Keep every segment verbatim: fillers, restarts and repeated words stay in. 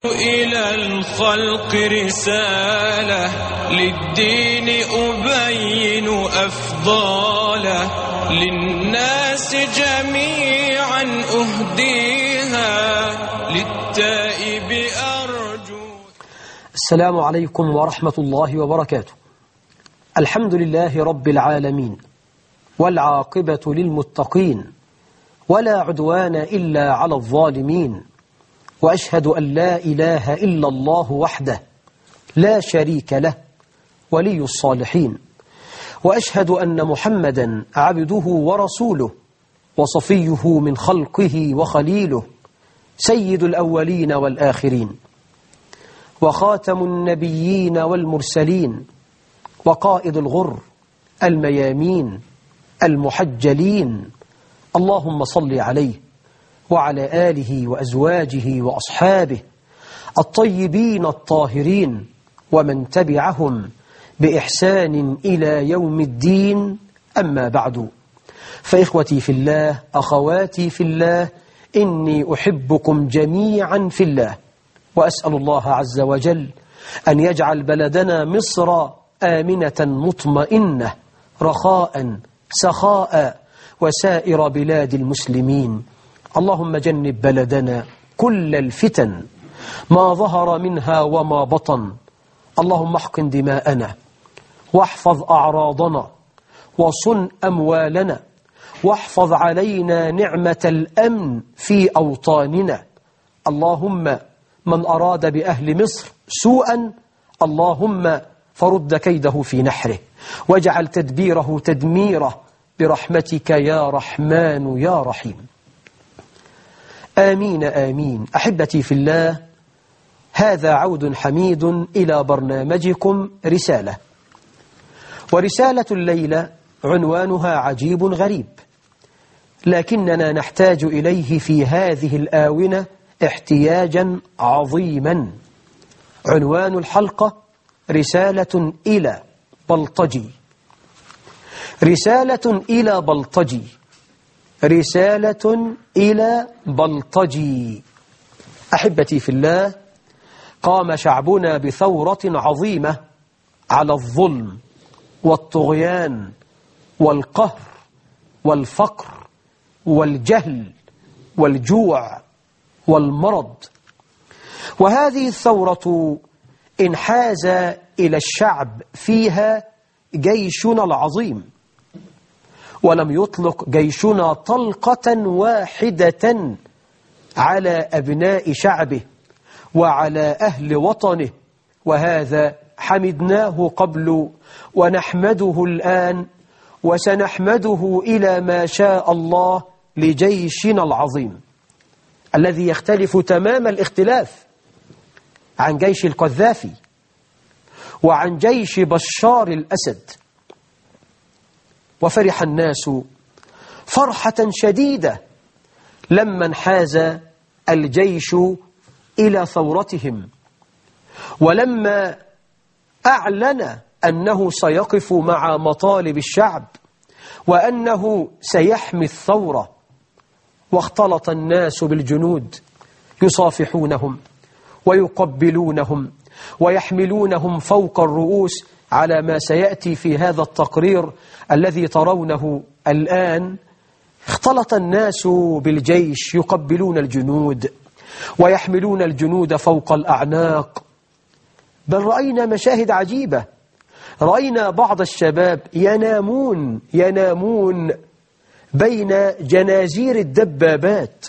إلى الخلق رسالة للدين أبين أفضاله للناس جميعا أهديها للتائب أرجو. السلام عليكم ورحمة الله وبركاته. الحمد لله رب العالمين والعاقبة للمتقين ولا عدوان إلا على الظالمين، وأشهد أن لا إله إلا الله وحده لا شريك له ولي الصالحين، وأشهد أن محمدا عبده ورسوله وصفيه من خلقه وخليله، سيد الأولين والآخرين وخاتم النبيين والمرسلين وقائد الغر الميامين المحجلين، اللهم صل عليه وعلى آله وأزواجه وأصحابه الطيبين الطاهرين ومن تبعهم بإحسان إلى يوم الدين. أما بعد، فإخوتي في الله، أخواتي في الله، إني أحبكم جميعا في الله، وأسأل الله عز وجل أن يجعل بلدنا مصر آمنة مطمئنة رخاء سخاء وسائر بلاد المسلمين. اللهم جنب بلدنا كل الفتن ما ظهر منها وما بطن، اللهم احقن دماءنا واحفظ أعراضنا وصن أموالنا واحفظ علينا نعمة الأمن في أوطاننا. اللهم من أراد بأهل مصر سوءا اللهم فرد كيده في نحره واجعل تدبيره تدميره برحمتك يا رحمن يا رحيم. آمين آمين. أحبتي في الله، هذا عود حميد إلى برنامجكم رسالة، ورسالة الليلة عنوانها عجيب غريب، لكننا نحتاج إليه في هذه الآونة احتياجا عظيما. عنوان الحلقة رسالة إلى بلطجي. رسالة إلى بلطجي. رسالة إلى بلطجي. أحبتي في الله، قام شعبنا بثورة عظيمة على الظلم والطغيان والقهر والفقر والجهل والجوع والمرض، وهذه الثورة انحاز إلى الشعب فيها جيشنا العظيم، ولم يطلق جيشنا طلقة واحدة على أبناء شعبه وعلى أهل وطنه، وهذا حمدناه قبل ونحمده الآن وسنحمده إلى ما شاء الله لجيشنا العظيم الذي يختلف تمام الاختلاف عن جيش القذافي وعن جيش بشار الأسد. وفرح الناس فرحة شديدة لما انحاز الجيش إلى ثورتهم، ولما أعلن أنه سيقف مع مطالب الشعب وأنه سيحمي الثورة. واختلط الناس بالجنود يصافحونهم ويقبلونهم ويحملونهم فوق الرؤوس على ما سيأتي في هذا التقرير الذي ترونه الآن. اختلط الناس بالجيش يقبلون الجنود ويحملون الجنود فوق الأعناق، بل رأينا مشاهد عجيبة. رأينا بعض الشباب ينامون ينامون بين جنازير الدبابات.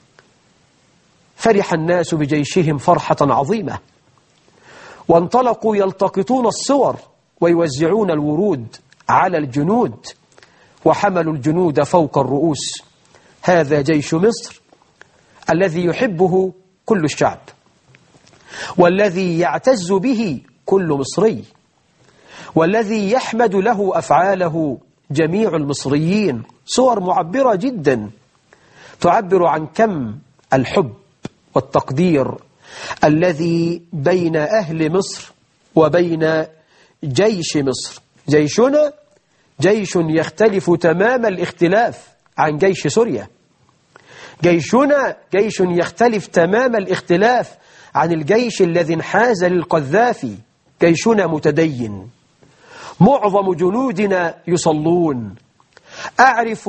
فرح الناس بجيشهم فرحة عظيمة، وانطلقوا يلتقطون الصور ويوزعون الورود على الجنود، وحملوا الجنود فوق الرؤوس. هذا جيش مصر الذي يحبه كل الشعب، والذي يعتز به كل مصري، والذي يحمد له أفعاله جميع المصريين. صور معبرة جدا تعبر عن كم الحب والتقدير الذي بين أهل مصر وبين جيش مصر. جيشنا جيش يختلف تمام الاختلاف عن جيش سوريا. جيشنا جيش يختلف تمام الاختلاف عن الجيش الذي انحاز للقذافي. جيشنا متدين، معظم جنودنا يصلون. أعرف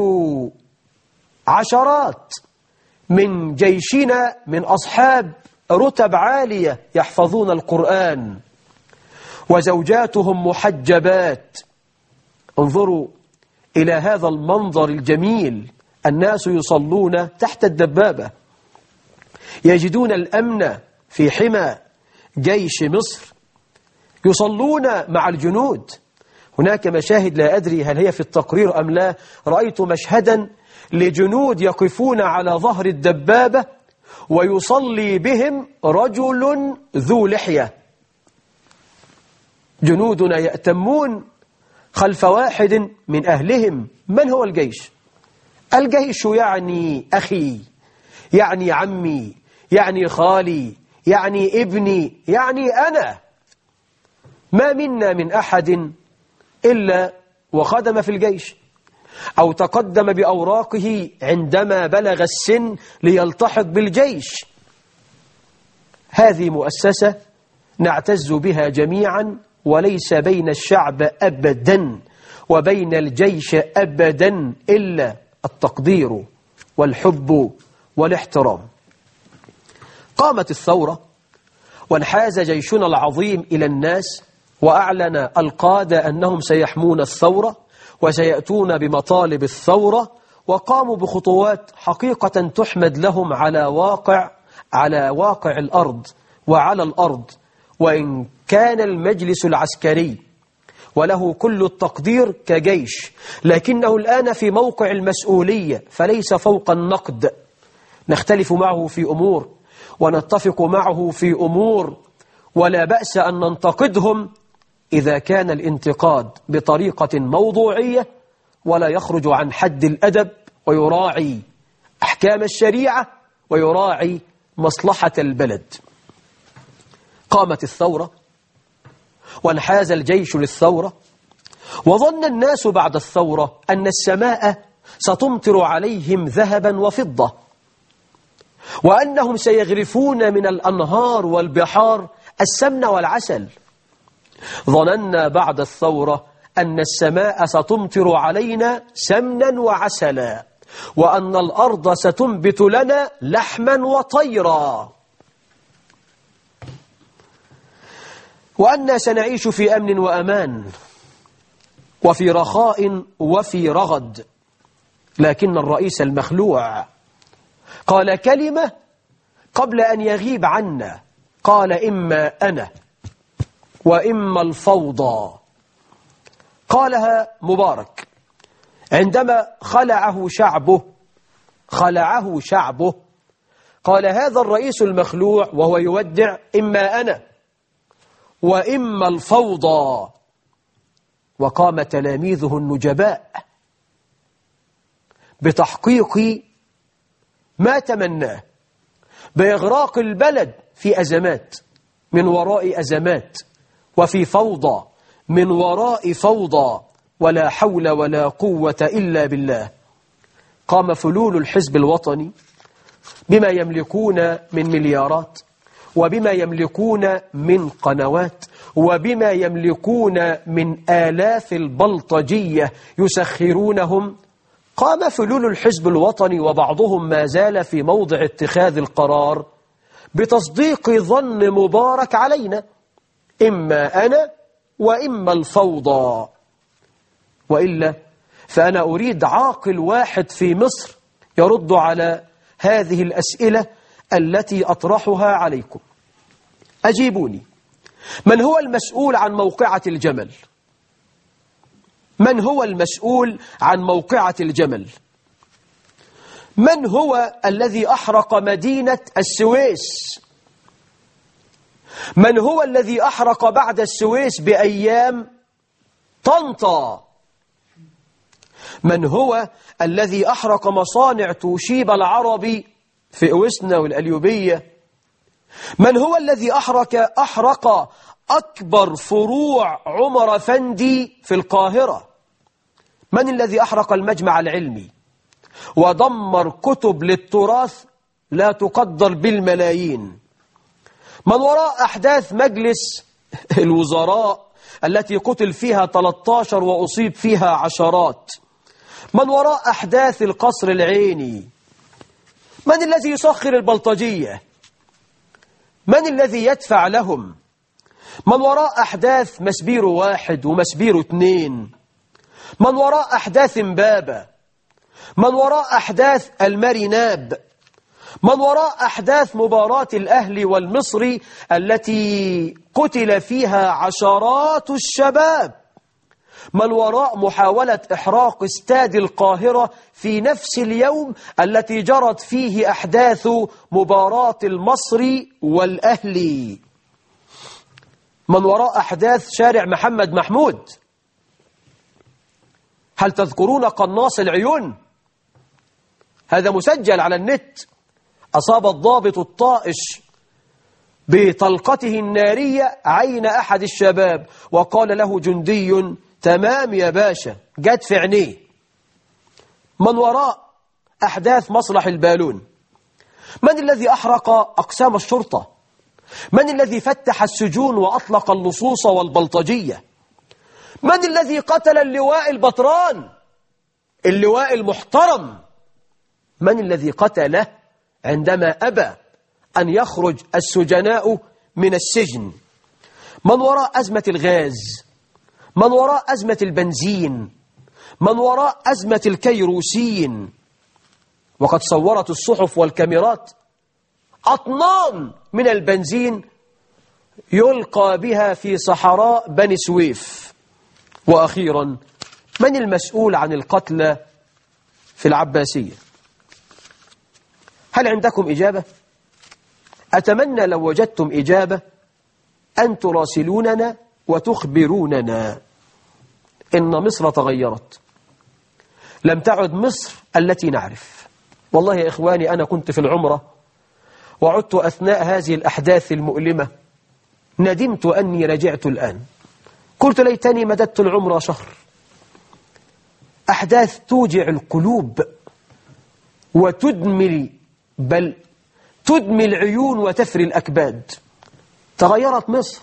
عشرات من جيشنا من أصحاب رتب عالية يحفظون القرآن وزوجاتهم محجبات. انظروا إلى هذا المنظر الجميل، الناس يصلون تحت الدبابة، يجدون الأمن في حمى جيش مصر، يصلون مع الجنود. هناك مشاهد لا أدري هل هي في التقرير أم لا، رأيت مشهدا لجنود يقفون على ظهر الدبابة ويصلي بهم رجل ذو لحية. جنودنا يأتمون خلف واحد من أهلهم. من هو الجيش؟ الجيش يعني أخي، يعني عمي، يعني خالي، يعني ابني، يعني أنا. ما منا من أحد إلا وخدم في الجيش أو تقدم بأوراقه عندما بلغ السن ليلتحق بالجيش. هذه مؤسسة نعتز بها جميعا، وليس بين الشعب أبدا وبين الجيش أبدا إلا التقدير والحب والاحترام. قامت الثورة وانحاز جيشنا العظيم إلى الناس، وأعلن القادة أنهم سيحمون الثورة وسيأتون بمطالب الثورة، وقاموا بخطوات حقيقة تحمد لهم على واقع على واقع الأرض وعلى الأرض. وإن كان المجلس العسكري وله كل التقدير كجيش، لكنه الآن في موقع المسؤولية فليس فوق النقد. نختلف معه في أمور ونتفق معه في أمور، ولا بأس أن ننتقدهم إذا كان الانتقاد بطريقة موضوعية ولا يخرج عن حد الأدب ويراعي أحكام الشريعة ويراعي مصلحة البلد. قامت الثورة وانحاز الجيش للثورة، وظن الناس بعد الثورة أن السماء ستمطر عليهم ذهبا وفضة، وأنهم سيغرفون من الأنهار والبحار السمن والعسل. ظننا بعد الثورة أن السماء ستمطر علينا سمنا وعسلا، وأن الأرض ستنبت لنا لحما وطيرا، وأننا سنعيش في أمن وأمان وفي رخاء وفي رغد. لكن الرئيس المخلوع قال كلمة قبل أن يغيب عنا، قال إما أنا وإما الفوضى. قالها مبارك عندما خلعه شعبه خلعه شعبه قال هذا الرئيس المخلوع وهو يودع: إما أنا وإما الفوضى. وقام تلاميذه النجباء بتحقيق ما تمناه، بإغراق البلد في أزمات من وراء أزمات، وفي فوضى من وراء فوضى، ولا حول ولا قوة إلا بالله. قام فلول الحزب الوطني بما يملكون من مليارات، وبما يملكون من قنوات، وبما يملكون من آلاف البلطجية يسخرونهم. قام فلول الحزب الوطني وبعضهم ما زال في موضع اتخاذ القرار بتصديق ظن مبارك علينا: إما أنا وإما الفوضى. وإلا فأنا أريد عاقل واحد في مصر يرد على هذه الأسئلة التي أطرحها عليكم. أجيبوني، من هو المسؤول عن موقعة الجمل؟ من هو المسؤول عن موقعة الجمل؟ من هو الذي أحرق مدينة السويس؟ من هو الذي أحرق بعد السويس بأيام طنطا؟ من هو الذي أحرق مصانع توشيبا العربي في أوسنا والأليوبية؟ من هو الذي أحرق أحرق أكبر فروع عمر أفندي في القاهرة؟ من الذي أحرق المجمع العلمي ودمر كتب للتراث لا تقدر بالملايين؟ من وراء أحداث مجلس الوزراء التي قتل فيها ثلاثة عشر وأصيب فيها عشرات؟ من وراء أحداث القصر العيني؟ من الذي يسخر البلطجية؟ من الذي يدفع لهم؟ من وراء أحداث مسبيرو واحد ومسبيرو اثنين؟ من وراء أحداث امبابة؟ من وراء أحداث الماريناب؟ من وراء أحداث مباراة الأهلي والمصري التي قتل فيها عشرات الشباب؟ من وراء محاولة إحراق استاد القاهرة في نفس اليوم التي جرت فيه أحداث مباراة المصري والأهلي؟ من وراء أحداث شارع محمد محمود؟ هل تذكرون قناص العيون؟ هذا مسجل على النت. أصاب الضابط الطائش بطلقته النارية عين أحد الشباب وقال له جندي: تمام يا باشا، جت في عينيه. من وراء أحداث مصلح البالون؟ من الذي أحرق أقسام الشرطة؟ من الذي فتح السجون وأطلق اللصوص والبلطجية؟ من الذي قتل اللواء البطران، اللواء المحترم؟ من الذي قتله عندما أبى أن يخرج السجناء من السجن؟ من وراء أزمة الغاز؟ من وراء أزمة البنزين؟ من وراء أزمة الكيروسين؟ وقد صورت الصحف والكاميرات أطنان من البنزين يلقى بها في صحراء بني سويف. وأخيرا، من المسؤول عن القتلى في العباسية؟ هل عندكم إجابة؟ أتمنى لو وجدتم إجابة أن تراسلوننا وتخبروننا. إن مصر تغيرت، لم تعد مصر التي نعرف. والله يا إخواني، أنا كنت في العمرة وعدت أثناء هذه الأحداث المؤلمة، ندمت أني رجعت الآن. قلت ليتني مددت العمرة شهر. أحداث توجع القلوب وتدمي، بل تدمي العيون وتفري الأكباد. تغيرت مصر،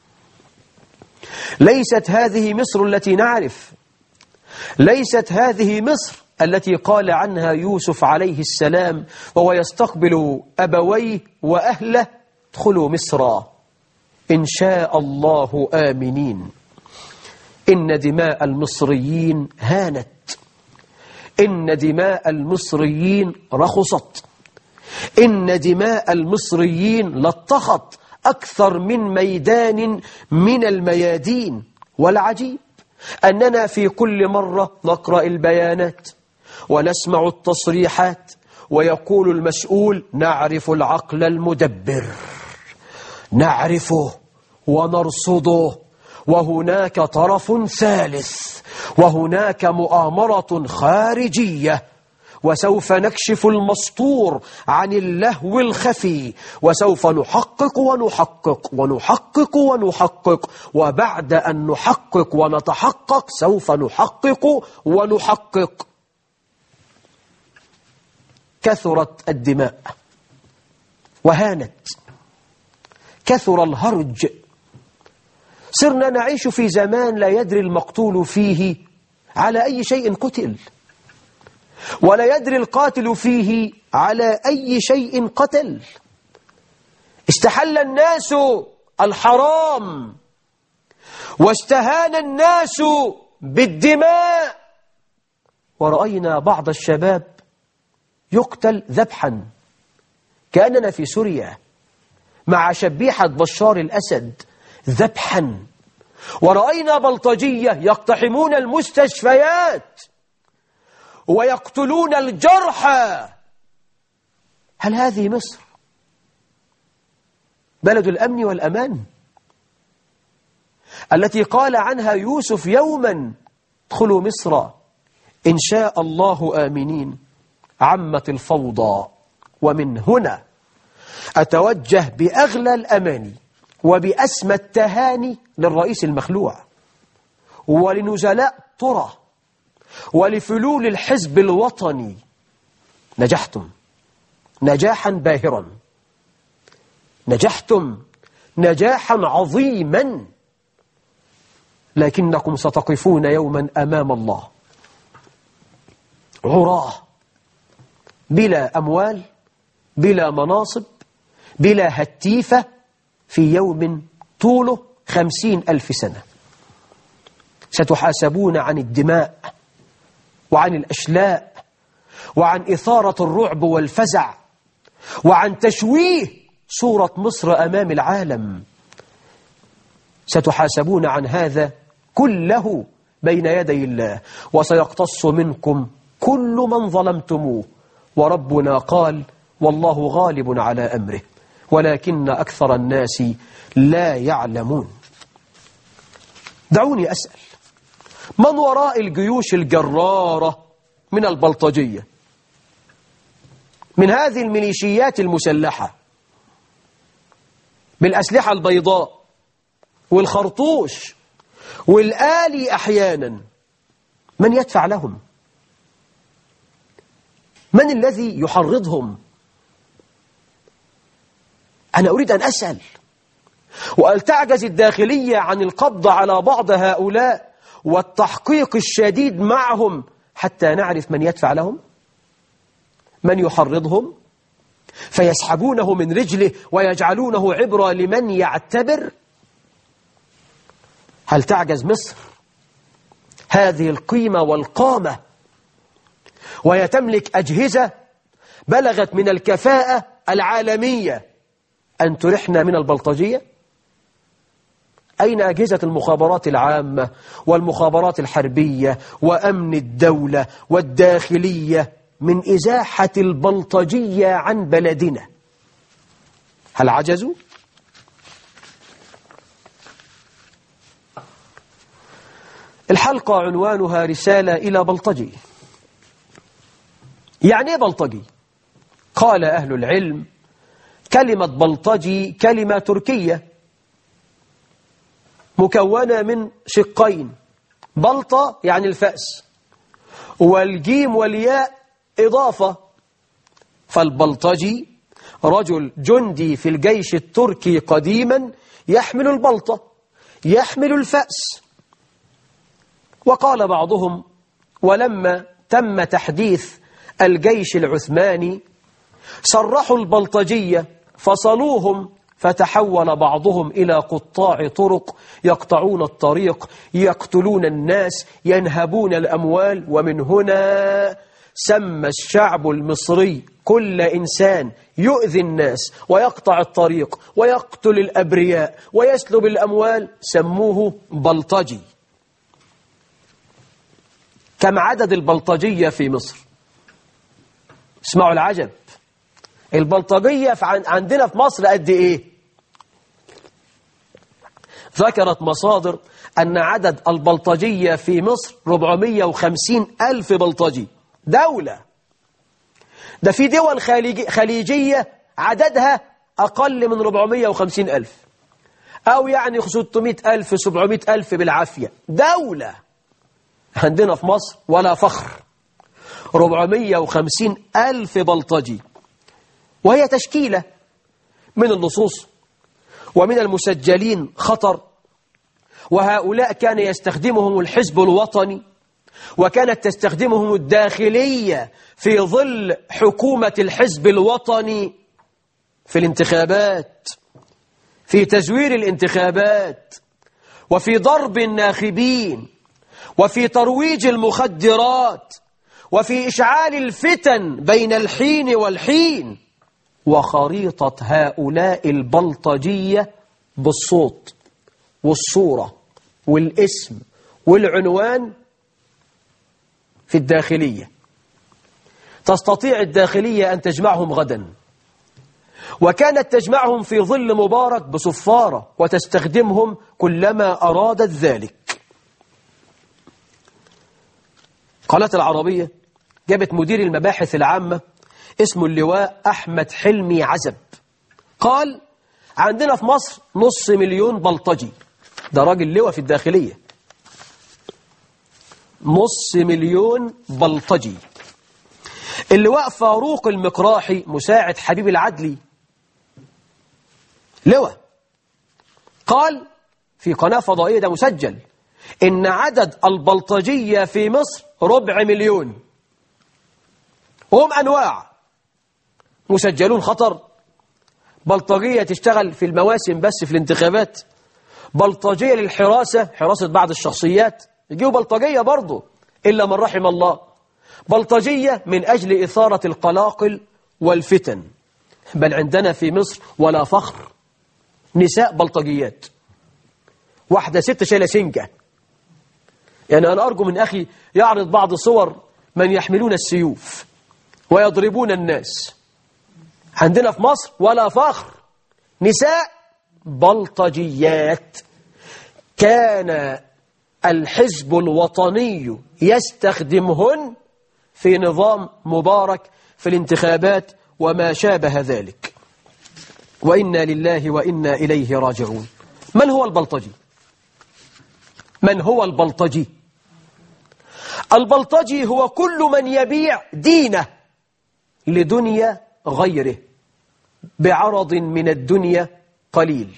ليست هذه مصر التي نعرف، ليست هذه مصر التي قال عنها يوسف عليه السلام وهو يستقبل أبويه وأهله: ادخلوا مصر إن شاء الله آمنين. إن دماء المصريين هانت، إن دماء المصريين رخصت، إن دماء المصريين لطخت أكثر من ميدان من الميادين. والعجيب أننا في كل مرة نقرأ البيانات ونسمع التصريحات ويقول المسؤول: نعرف العقل المدبر، نعرفه ونرصده، وهناك طرف ثالث، وهناك مؤامرة خارجية، وسوف نكشف المسطور عن اللهو الخفي، وسوف نحقق ونحقق ونحقق ونحقق، وبعد أن نحقق ونتحقق سوف نحقق ونحقق. كثرت الدماء وهانت، كثر الهرج. صرنا نعيش في زمان لا يدري المقتول فيه على أي شيء قتل، ولا يدري القاتل فيه على أي شيء قتل. استحل الناس الحرام واستهان الناس بالدماء، ورأينا بعض الشباب يقتل ذبحا كأننا في سوريا مع شبيحة بشار الأسد ذبحا، ورأينا بلطجية يقتحمون المستشفيات ويقتلون الجرحى. هل هذه مصر بلد الأمن والأمان التي قال عنها يوسف يوما: ادخلوا مصر إن شاء الله آمنين؟ عمت الفوضى. ومن هنا أتوجه بأغلى الأماني وبأسمى التهاني للرئيس المخلوع ولنزلاء طرى ولفلول الحزب الوطني. نجحتم نجاحا باهرا، نجحتم نجاحا عظيما، لكنكم ستقفون يوما أمام الله عراه، بلا أموال، بلا مناصب، بلا هتيفة، في يوم طوله خمسين ألف سنة. ستحاسبون عن الدماء وعن الأشلاء وعن إثارة الرعب والفزع وعن تشويه صورة مصر أمام العالم. ستحاسبون عن هذا كله بين يدي الله، وسيقتص منكم كل من ظلمتموه، وربنا قال: والله غالب على أمره ولكن أكثر الناس لا يعلمون. دعوني أسأل: من وراء الجيوش الجرارة من البلطجية، من هذه الميليشيات المسلحة بالأسلحة البيضاء والخرطوش والآلي أحيانا، من يدفع لهم؟ من الذي يحرضهم؟ أنا أريد أن أسأل. وأن تعجز الداخلية عن القبض على بعض هؤلاء والتحقيق الشديد معهم حتى نعرف من يدفع لهم، من يحرضهم فيسحبونه من رجله ويجعلونه عبرة لمن يعتبر. هل تعجز مصر هذه القيمة والقامة وهي تملك أجهزة بلغت من الكفاءة العالمية أن ترحنا من البلطجية؟ أين أجهزة المخابرات العامة والمخابرات الحربية وأمن الدولة والداخلية من إزاحة البلطجية عن بلدنا؟ هل عجزوا؟ الحلقة عنوانها رسالة إلى بلطجي. يعني إيه بلطجي؟ قال أهل العلم: كلمة بلطجي كلمة تركية مكونة من شقين، بلطة يعني الفأس، والجيم والياء إضافة. فالبلطجي رجل جندي في الجيش التركي قديما يحمل البلطة، يحمل الفأس. وقال بعضهم: ولما تم تحديث الجيش العثماني صرحوا البلطجية فصلوهم، فتحول بعضهم إلى قطاع طرق يقطعون الطريق، يقتلون الناس، ينهبون الأموال. ومن هنا سمى الشعب المصري كل إنسان يؤذي الناس ويقطع الطريق ويقتل الأبرياء ويسلب الأموال سموه بلطجي. كم عدد البلطجية في مصر؟ اسمعوا العجب، البلطجية عندنا في مصر قد إيه؟ ذكرت مصادر أن عدد البلطجية في مصر أربعمائة وخمسين ألف بلطجي. دولة ده في دول خليجية عددها أقل من أربعمائة وخمسين ألف، أو يعني ستمائة ألف سبعمائة ألف بالعافية. دولة عندنا في مصر ولا فخر، أربعمائة وخمسين ألف بلطجي، وهي تشكيلة من اللصوص ومن المسجلين خطر. وهؤلاء كان يستخدمهم الحزب الوطني، وكانت تستخدمهم الداخلية في ظل حكومة الحزب الوطني في الانتخابات، في تزوير الانتخابات، وفي ضرب الناخبين، وفي ترويج المخدرات، وفي إشعال الفتن بين الحين والحين. وخريطة هؤلاء البلطجية بالصوت والصورة والاسم والعنوان في الداخلية. تستطيع الداخلية أن تجمعهم غدا، وكانت تجمعهم في ظل مبارك بصفارة وتستخدمهم كلما أرادت ذلك. قناة العربية جابت مدير المباحث العامة اسمه اللواء أحمد حلمي عزب، قال: عندنا في مصر نص مليون بلطجي. ده راجل لواء في الداخلية، نص مليون بلطجي. اللواء فاروق المقراحي مساعد حبيب العدلي لواء قال في قناة فضائية، ده مسجل، إن عدد البلطجية في مصر ربع مليون، وهم أنواع، مسجلون خطر، بلطجية تشتغل في المواسم بس في الانتخابات، بلطجية للحراسة، حراسة بعض الشخصيات، يجيوا بلطجية برضه إلا من رحم الله، بلطجية من أجل إثارة القلاقل والفتن. بل عندنا في مصر ولا فخر نساء بلطجيات، واحدة ست شايلة سنجة. يعني أنا أرجو من أخي يعرض بعض صور من يحملون السيوف ويضربون الناس. عندنا في مصر ولا فخر نساء بلطجيات. كان الحزب الوطني يستخدمهن في نظام مبارك في الانتخابات وما شابه ذلك. وإنا لله وإنا إليه راجعون. من هو البلطجي؟ من هو البلطجي؟ البلطجي هو كل من يبيع دينه لدنيا غيره بعرض من الدنيا قليل.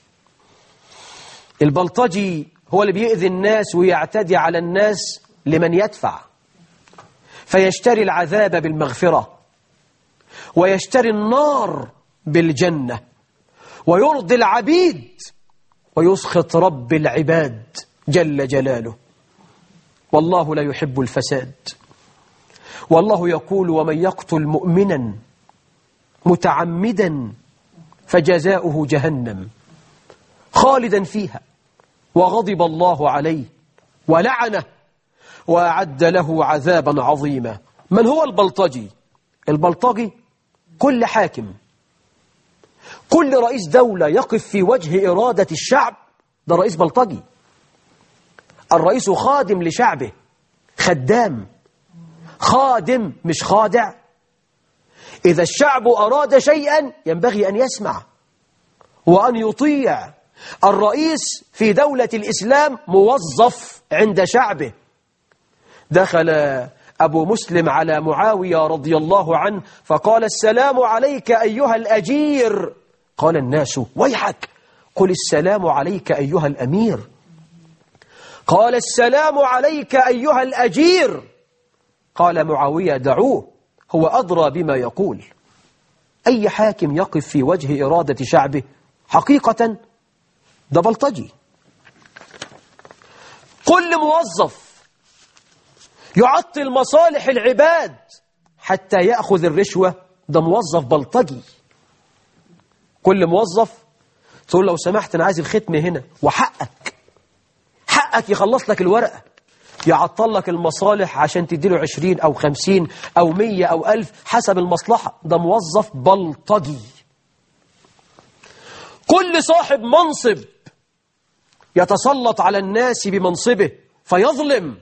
البلطجي هو اللي بيؤذي الناس ويعتدي على الناس لمن يدفع، فيشتري العذاب بالمغفرة، ويشتري النار بالجنة، ويرضي العبيد ويسخط رب العباد جل جلاله. والله لا يحب الفساد. والله يقول: ومن يقتل مؤمنا متعمدا فجزاؤه جهنم خالدا فيها وغضب الله عليه ولعنه وأعد له عذابا عظيما. من هو البلطجي؟ البلطجي كل حاكم، كل رئيس دولة يقف في وجه إرادة الشعب، ده رئيس بلطجي. الرئيس خادم لشعبه، خدام، خادم مش خادع. إذا الشعب أراد شيئا ينبغي أن يسمع وأن يطيع. الرئيس في دولة الإسلام موظف عند شعبه. دخل أبو مسلم على معاوية رضي الله عنه فقال: السلام عليك أيها الأجير. قال الناس: ويحك، قل السلام عليك أيها الأمير. قال: السلام عليك أيها الأجير. قال معاوية: دعوه، هو أدرى بما يقول. أي حاكم يقف في وجه إرادة شعبه حقيقة ده بلطجي. كل موظف يعطل مصالح العباد حتى يأخذ الرشوة ده موظف بلطجي. كل موظف تقول: لو سمحت أنا عايز الختم هنا، وحقك حقك يخلص لك الورقة، يعطل لك المصالح عشان تديله عشرين أو خمسين أو مية أو ألف حسب المصلحة، ده موظف بلطجي. كل صاحب منصب يتسلط على الناس بمنصبه فيظلم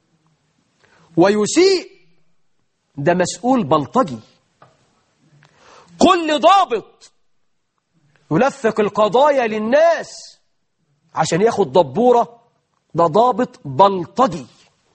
ويسيء، ده مسؤول بلطجي. كل ضابط يلفق القضايا للناس عشان ياخد دبورة، ده ضابط بلطجي.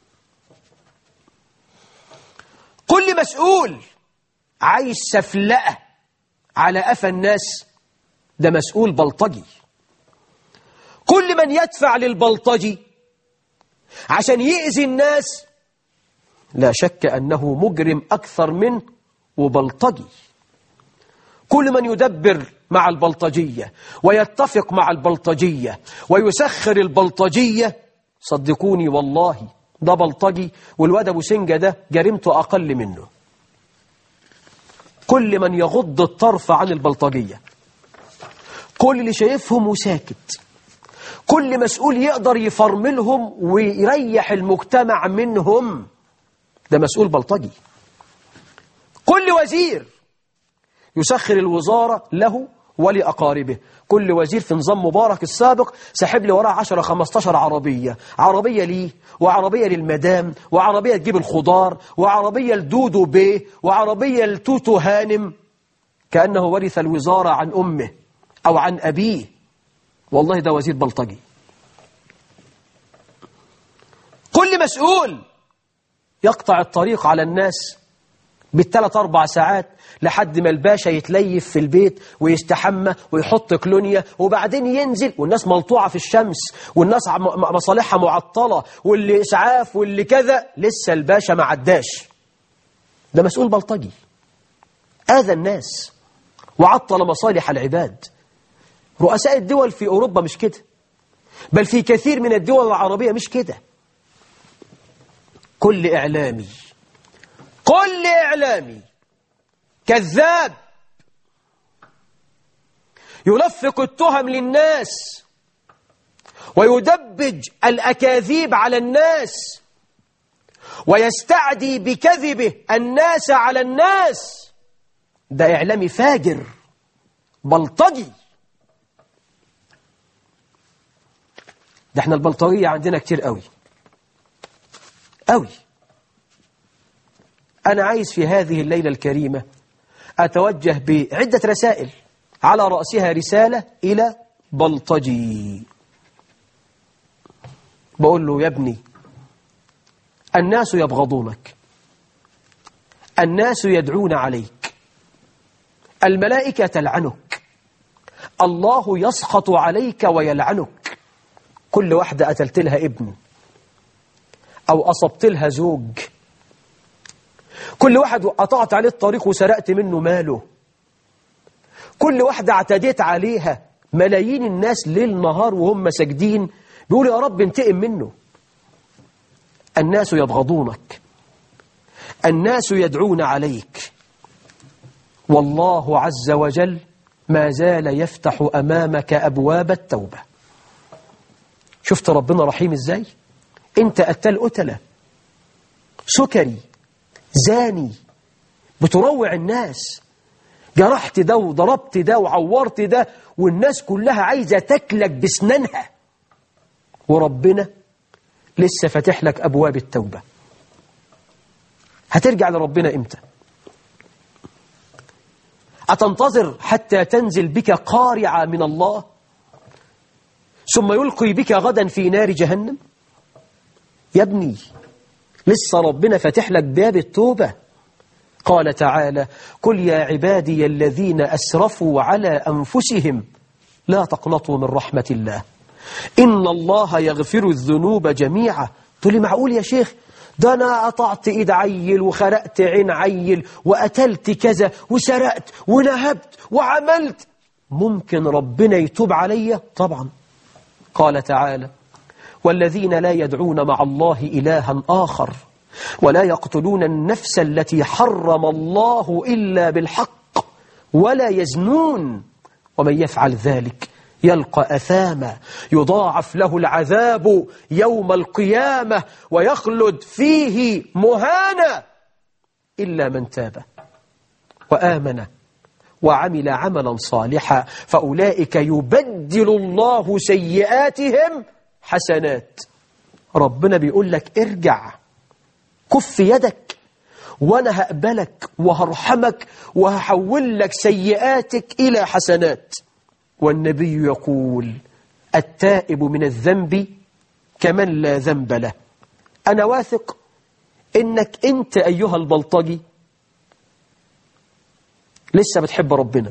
كل مسؤول عايز سفلقة على قفا الناس، ده مسؤول بلطجي. كل من يدفع للبلطجي عشان يأذي الناس لا شك أنه مجرم أكثر منه وبلطجي. كل من يدبر مع البلطجية ويتفق مع البلطجية ويسخر البلطجية، صدقوني والله ده بلطجي، والواد أبو سنجة ده جريمته أقل منه. كل من يغض الطرف عن البلطجية، كل اللي شايفهم وساكت، كل مسؤول يقدر يفرملهم ويريح المجتمع منهم، ده مسؤول بلطجي. كل وزير يسخر الوزارة له ولأقاربه. كل وزير في نظام مبارك السابق سحب لي وراه عشرة خمستاشر عربية، عربية ليه وعربية للمدام وعربية تجيب الخضار وعربية لدودو بيه وعربية لتوتو هانم، كأنه ورث الوزارة عن أمه أو عن أبيه. والله ده وزير بلطجي. كل مسؤول يقطع الطريق على الناس بالثلاث أربع ساعات لحد ما الباشا يتليف في البيت ويستحمى ويحط كلونيا وبعدين ينزل والناس ملطوعة في الشمس والناس مصالحها معطلة واللي إسعاف واللي كذا، لسه الباشا ما عداش. ده مسؤول بلطجي آذى الناس وعطل مصالح العباد. رؤساء الدول في أوروبا مش كده، بل في كثير من الدول العربية مش كده. كل إعلامي كل إعلامي كذاب يلفق التهم للناس ويدبج الأكاذيب على الناس ويستعدي بكذبه الناس على الناس، ده إعلامي فاجر بلطجي. ده احنا البلطجية عندنا كتير قوي قوي. أنا عايز في هذه الليلة الكريمة أتوجه بعدة رسائل، على رأسها رسالة إلى بلطجي. بقول له: يا ابني، الناس يبغضونك، الناس يدعون عليك، الملائكة تلعنك، الله يسخط عليك ويلعنك. كل واحدة قتلت لها ابن أو أصبت لها زوج، كل واحد قطعت عليه الطريق وسرقت منه ماله، كل واحدة اعتديت عليها، ملايين الناس ليل نهار وهم ساجدين بيقولوا يا رب انتقم منه. الناس يبغضونك، الناس يدعون عليك، والله عز وجل ما زال يفتح أمامك أبواب التوبة. شفت ربنا رحيم ازاي؟ انت قتال قتلة، سكري، زاني، بتروع الناس، جرحت ده وضربت ده وعورت ده، والناس كلها عايزة تاكلك بسنانها، وربنا لسه فاتح لك أبواب التوبة. هترجع لربنا إمتى؟ أتنتظر حتى تنزل بك قارعة من الله ثم يلقي بك غدا في نار جهنم؟ يا ابني، لسه ربنا فاتح لك باب التوبة. قال تعالى: قل يا عبادي الذين أسرفوا على أنفسهم لا تقنطوا من رحمة الله إن الله يغفر الذنوب جميعا. تقول لي: معقول يا شيخ؟ ده أنا قطعت إيد عيل وخرقت عين عيل وقتلت كذا وسرقت ونهبت وعملت، ممكن ربنا يتوب علي؟ طبعا. قال تعالى: والذين لا يدعون مع الله إلها آخر ولا يقتلون النفس التي حرم الله إلا بالحق ولا يزنون ومن يفعل ذلك يلقى أثاما يضاعف له العذاب يوم القيامة ويخلد فيه مهانا إلا من تاب وآمن وعمل عملا صالحا فأولئك يبدل الله سيئاتهم حسنات. ربنا بيقول لك: ارجع، كف يدك وأنا هقبلك وهرحمك وهحول لك سيئاتك إلى حسنات. والنبي يقول: التائب من الذنب كمن لا ذنب له. أنا واثق إنك أنت أيها البلطجي لسه بتحب ربنا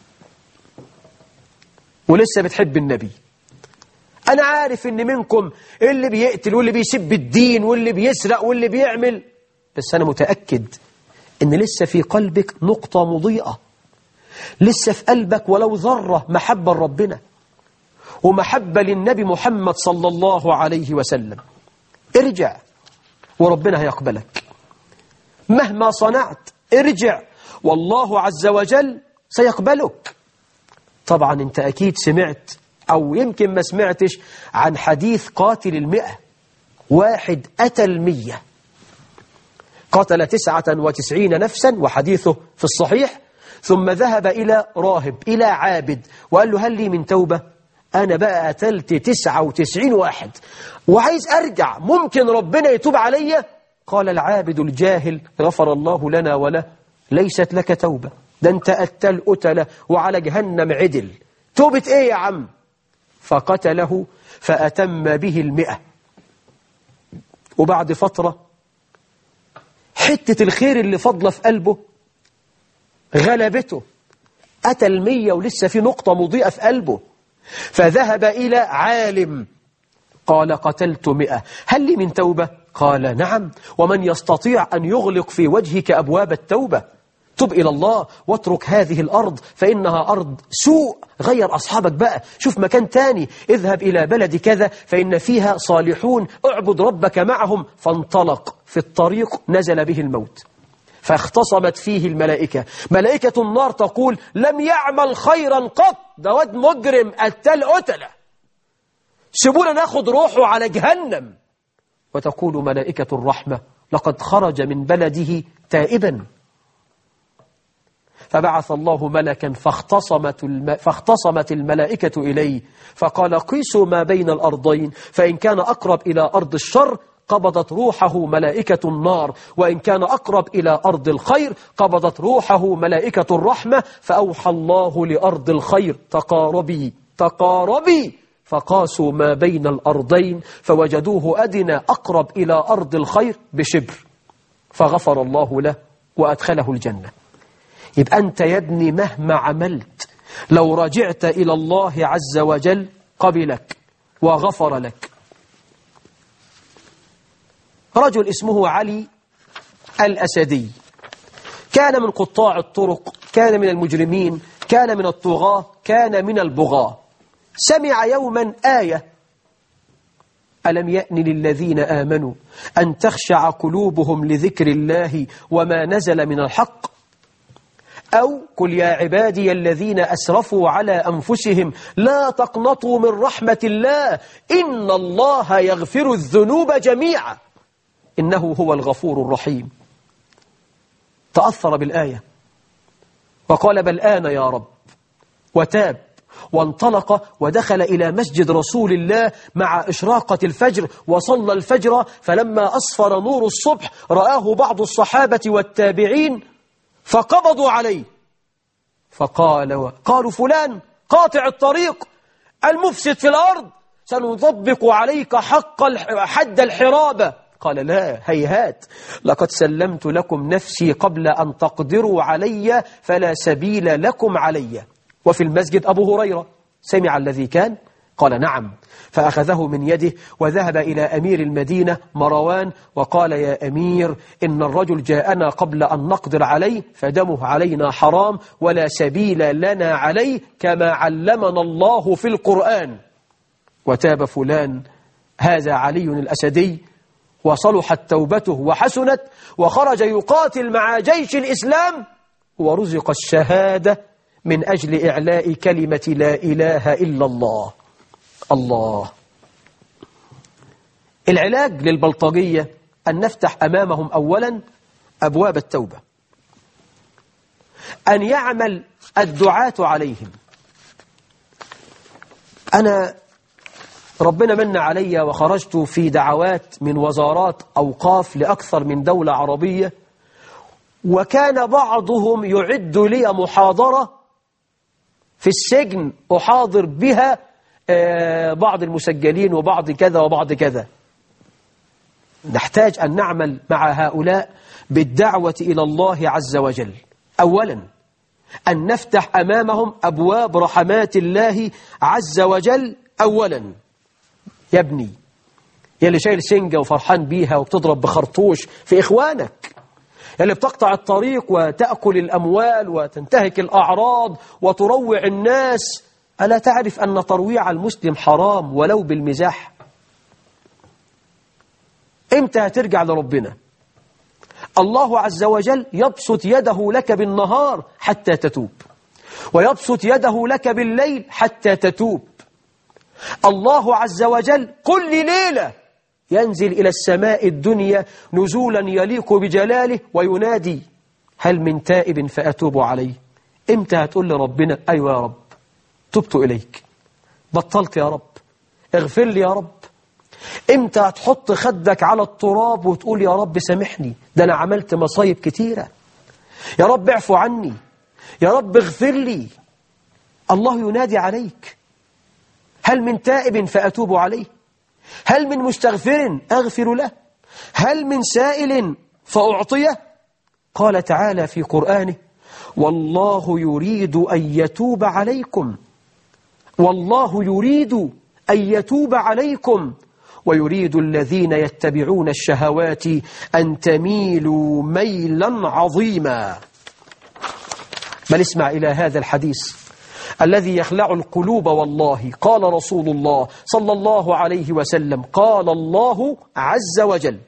ولسه بتحب النبي. أنا عارف إن منكم اللي بيقتل واللي بيسب الدين واللي بيسرق واللي بيعمل، بس أنا متأكد إن لسه في قلبك نقطة مضيئة، لسه في قلبك ولو ذرة محبة لربنا ومحبة للنبي محمد صلى الله عليه وسلم. ارجع وربنا هيقبلك. مهما صنعت ارجع والله عز وجل سيقبلك. طبعا انت أكيد سمعت أو يمكن ما سمعتش عن حديث قاتل المئة. واحد قتل مية، قتل تسعة وتسعين نفسا، وحديثه في الصحيح، ثم ذهب إلى راهب إلى عابد وقال له: هل لي من توبة؟ أنا بقى قتلت تسعة وتسعين واحد وعايز أرجع، ممكن ربنا يتوب علي؟ قال العابد الجاهل: غفر الله لنا وله، ليست لك توبة، ده أنت قتل قتلة وعلى جهنم عدل، توبة إيه يا عم؟ فقتله فأتم به المئة. وبعد فترة حتة الخير اللي فضل في قلبه غلبته، أتى المية ولسه في نقطة مضيئة في قلبه، فذهب إلى عالم قال قتلت مئة، هل لي من توبة؟ قال نعم، ومن يستطيع أن يغلق في وجهك أبواب التوبة؟ تب إلى الله واترك هذه الأرض فإنها أرض سوء، غير أصحابك بقى، شوف مكان تاني، اذهب إلى بلد كذا فإن فيها صالحون، اعبد ربك معهم. فانطلق، في الطريق نزل به الموت، فاختصمت فيه الملائكة، ملائكة النار تقول لم يعمل خيرا قط، ده واد مجرم قتل قتلة، سيبونا ناخد روحه على جهنم. وتقول ملائكة الرحمة لقد خرج من بلده تائبا. فبعث الله ملكا فاختصمت, الم... فاختصمت الملائكة إليه فقال قيسوا ما بين الأرضين، فإن كان أقرب إلى أرض الشر قبضت روحه ملائكة النار، وإن كان أقرب إلى أرض الخير قبضت روحه ملائكة الرحمة. فأوحى الله لأرض الخير تقاربي تقاربي، فقاسوا ما بين الأرضين فوجدوه أدنى أقرب إلى أرض الخير بشبر، فغفر الله له وأدخله الجنة. يبقى أنت يا ابني مهما عملت لو رجعت إلى الله عز وجل قبلك وغفر لك. رجل اسمه علي الأسدي، كان من قطاع الطرق، كان من المجرمين، كان من الطغاة، كان من البغاة. سمع يوما آية ألم يأن للذين آمنوا أن تخشع قلوبهم لذكر الله وما نزل من الحق، أو قل يا عبادي الذين أسرفوا على أنفسهم لا تقنطوا من رحمة الله إن الله يغفر الذنوب جميعا إنه هو الغفور الرحيم. تأثر بالآية وقال بل آن يا رب، وتاب وانطلق ودخل إلى مسجد رسول الله مع إشراقة الفجر وصلى الفجر. فلما أصفر نور الصبح رآه بعض الصحابة والتابعين فقبضوا عليه، فقال قالوا فلان قاطع الطريق المفسد في الأرض، سنطبق عليك حق حد الحرابة. قال لا هيهات، لقد سلمت لكم نفسي قبل أن تقدروا علي فلا سبيل لكم علي. وفي المسجد أبو هريرة سمع الذي كان قال نعم، فأخذه من يده وذهب إلى أمير المدينة مروان وقال يا أمير إن الرجل جاءنا قبل أن نقدر عليه فدمه علينا حرام ولا سبيل لنا عليه كما علمنا الله في القرآن. وتاب فلان هذا علي الأسدي وصلحت توبته وحسنت، وخرج يقاتل مع جيش الإسلام ورزق الشهادة من أجل إعلاء كلمة لا إله إلا الله. الله. العلاج للبلطجية أن نفتح أمامهم أولا أبواب التوبة، أن يعمل الدعاة عليهم. أنا ربنا من علي وخرجت في دعوات من وزارات أوقاف لأكثر من دولة عربية، وكان بعضهم يعد لي محاضرة في السجن أحاضر بها بعض المسجلين وبعض كذا وبعض كذا. نحتاج أن نعمل مع هؤلاء بالدعوة إلى الله عز وجل. أولا أن نفتح أمامهم أبواب رحمات الله عز وجل. أولا يا ابني يا اللي شايل سنجة وفرحان بيها وبتضرب بخرطوش في إخوانك، يا اللي بتقطع الطريق وتأكل الأموال وتنتهك الأعراض وتروع الناس، ألا تعرف أن ترويع المسلم حرام ولو بالمزاح؟ إمتى هترجع لربنا؟ الله عز وجل يبسط يده لك بالنهار حتى تتوب، ويبسط يده لك بالليل حتى تتوب. الله عز وجل كل ليلة ينزل إلى السماء الدنيا نزولا يليق بجلاله وينادي هل من تائب فأتوب عليه. إمتى هتقول لربنا أيوة يا رب تبت إليك، بطلت يا رب، اغفر لي يا رب؟ إمتى هتحط خدك على التراب وتقول يا رب سامحني، ده أنا عملت مصايب كتيرة، يا رب اعفو عني، يا رب اغفر لي؟ الله ينادي عليك هل من تائب فأتوب عليه، هل من مستغفر أغفر له، هل من سائل فأعطيه؟ قال تعالى في قرآنه: والله يريد أن يتوب عليكم، والله يريد أن يتوب عليكم ويريد الذين يتبعون الشهوات أن تميلوا ميلا عظيما. بل اسمع إلى هذا الحديث الذي يخلع القلوب والله. قال رسول الله صلى الله عليه وسلم: قال الله عز وجل،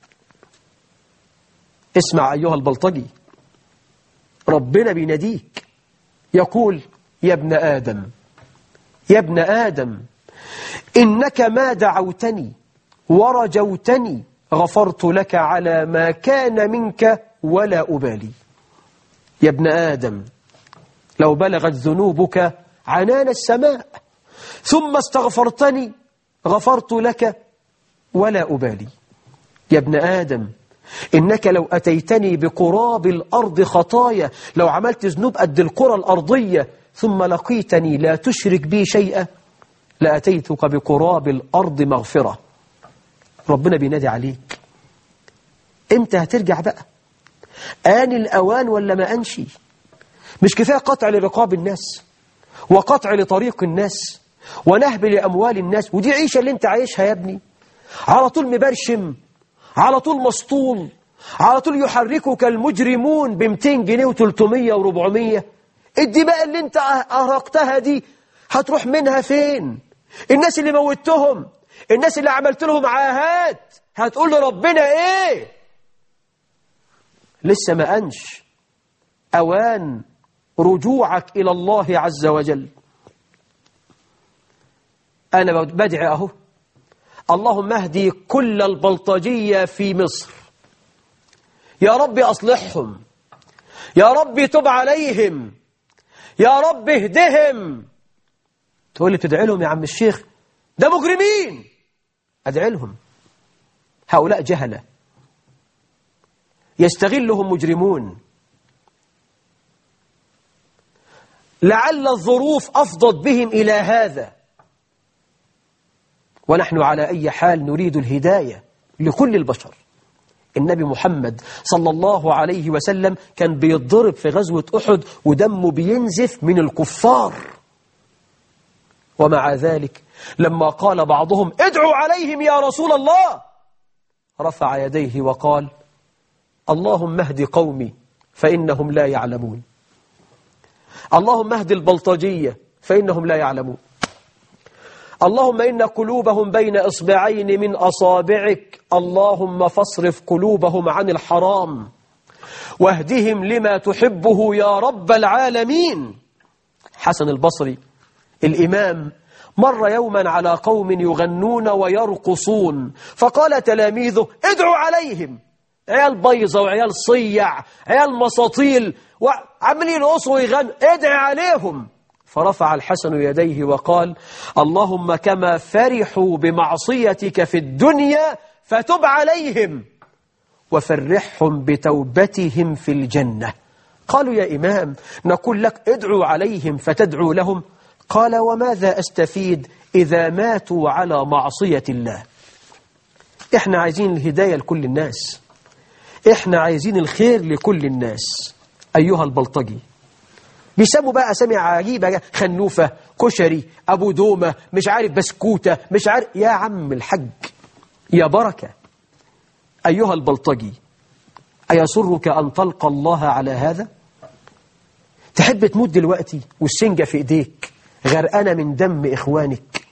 اسمع أيها البلطجي، ربنا بيناديك يقول: يا ابن آدم، يا ابن آدم، إنك ما دعوتني ورجوتني غفرت لك على ما كان منك ولا أبالي. يا ابن آدم، لو بلغت ذنوبك عنان السماء ثم استغفرتني غفرت لك ولا أبالي. يا ابن آدم، إنك لو أتيتني بقراب الأرض خطايا، لو عملت ذنوب قد الكرة الأرضية ثم لقيتني لا تشرك بي شيئا لأتيتك بقراب الأرض مغفرة. ربنا بينادي عليك، أنت هترجع بقى؟ آن الأوان ولا ما أنشي؟ مش كفاية قطع لرقاب الناس وقطع لطريق الناس ونهب لأموال الناس، ودي عيشة اللي انت عايشها يا ابني، على طول مبرشم، على طول مسطول، على طول يحركك المجرمون بمتين جنيه وتلتمية وربعمية. الدماء اللي انت أهرقتها دي هتروح منها فين؟ الناس اللي موتهم، الناس اللي عملت لهم عاهات، هتقول لربنا ايه؟ لسه ما أنش أوان رجوعك إلى الله عز وجل. أنا بدعي أهو، اللهم اهدي كل البلطجية في مصر، يا رب أصلحهم، يا رب تب عليهم، يا رب اهدهم. تقول لي تدعي لهم يا عم الشيخ؟ ده مجرمين. أدعي لهم، هؤلاء جهلة يستغلهم مجرمون، لعل الظروف أفضت بهم إلى هذا، ونحن على أي حال نريد الهداية لكل البشر. النبي محمد صلى الله عليه وسلم كان بيتضرب في غزوة أحد ودمه بينزف من الكفار، ومع ذلك لما قال بعضهم ادعوا عليهم يا رسول الله، رفع يديه وقال: اللهم اهد قومي فإنهم لا يعلمون، اللهم اهد البلطجية فإنهم لا يعلمون، اللهم إن قلوبهم بين إصبعين من أصابعك، اللهم فاصرف قلوبهم عن الحرام واهدهم لما تحبه يا رب العالمين. حسن البصري الإمام مر يوما على قوم يغنون ويرقصون، فقال تلاميذه ادعوا عليهم، عيال بيضة وعيال صيع، عيال مساطيل وعملين يرقصوا ويغنوا، ادعي عليهم. فرفع الحسن يديه وقال: اللهم كما فرحوا بمعصيتك في الدنيا فتب عليهم وفرحهم بتوبتهم في الجنة. قالوا يا إمام نقول لك ادعوا عليهم فتدعو لهم؟ قال: وماذا أستفيد إذا ماتوا على معصية الله؟ إحنا عايزين الهداية لكل الناس، إحنا عايزين الخير لكل الناس. أيها البلطجي، بيسموا بقى أسامي عجيبة، خنوفة، كشري، أبو دومة، مش عارف بسكوتة، مش عارف. يا عم الحج يا بركة، أيها البلطجي، أيسرك أن تلقى الله على هذا؟ تحب تموت دلوقتي والسنجة في إيديك غرقانة من دم إخوانك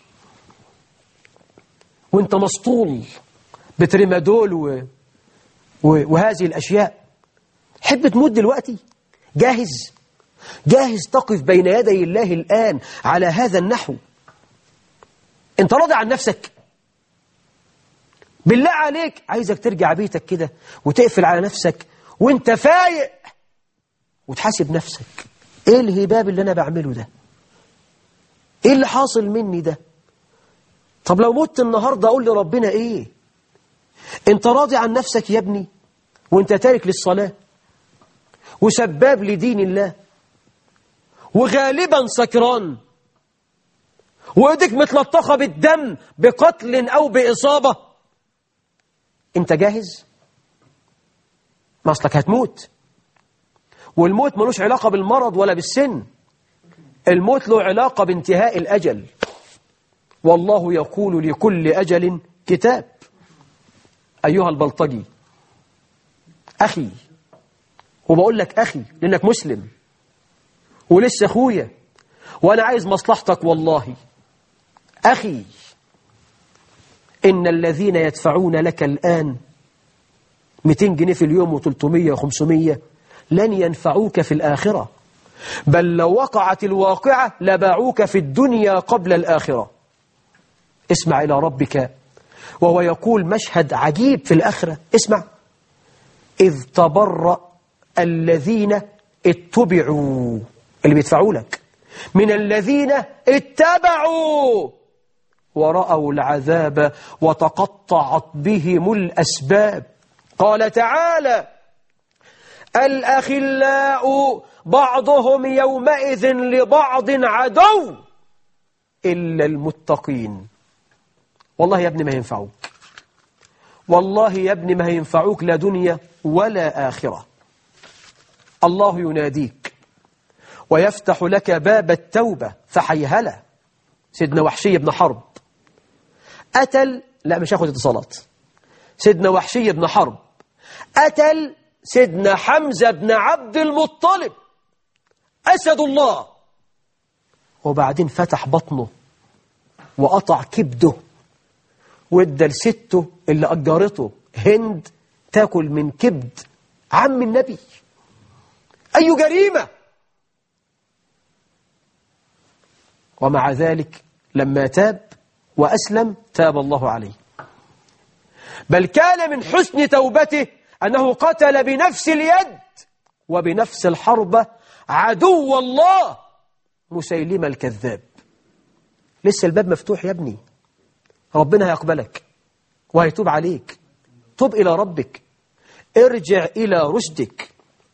وانت مسطول بتريمادول و... و... وهذه الأشياء؟ تحب تموت دلوقتي؟ جاهز؟ جاهز تقف بين يدي الله الآن على هذا النحو؟ انت راضي عن نفسك؟ بالله عليك عايزك ترجع بيتك كده وتقفل على نفسك وانت فايق وتحاسب نفسك، ايه الهباب اللي انا بعمله ده؟ ايه اللي حاصل مني ده؟ طب لو مت النهاردة اقول لربنا ايه؟ انت راضي عن نفسك يا ابني وانت تارك للصلاة وسباب لدين الله وغالبا سكران وإيديك متلطخة بالدم بقتل أو بإصابة؟ أنت جاهز؟ ما أصلك هتموت، والموت ملوش علاقة بالمرض ولا بالسن، الموت له علاقة بانتهاء الأجل، والله يقول لكل أجل كتاب. أيها البلطجي أخي، وبقول لك أخي لأنك مسلم ولسه أخويا وأنا عايز مصلحتك والله، أخي إن الذين يدفعون لك الآن مئتين جنيه في اليوم وثلاثمية وخمسمية لن ينفعوك في الآخرة، بل لو وقعت الواقعة لباعوك في الدنيا قبل الآخرة. اسمع إلى ربك وهو يقول مشهد عجيب في الآخرة، اسمع: إذ تبرأ الذين اتبعوا، اللي بيدفعوا لك، من الذين اتبعوا ورأوا العذاب وتقطعت بهم الأسباب. قال تعالى: الأخلاء بعضهم يومئذ لبعض عدو إلا المتقين. والله يا ابني ما ينفعوك، والله يا ابني ما ينفعوك لا دنيا ولا آخرة. الله يناديك ويفتح لك باب التوبة، فحيهلا. سيدنا وحشي بن حرب قتل، لا مش هاخد اتصالات، سيدنا وحشي بن حرب قتل سيدنا حمزة بن عبد المطلب أسد الله، وبعدين فتح بطنه وقطع كبده وادى لسته اللي أجرته هند تاكل من كبد عم النبي. أي جريمة! ومع ذلك لما تاب وأسلم تاب الله عليه، بل كان من حسن توبته أنه قتل بنفس اليد وبنفس الحربة عدو الله مسيلمة الكذاب. لسه الباب مفتوح يا ابني، ربنا هيقبلك وهيتوب عليك. توب إلى ربك، ارجع إلى رشدك.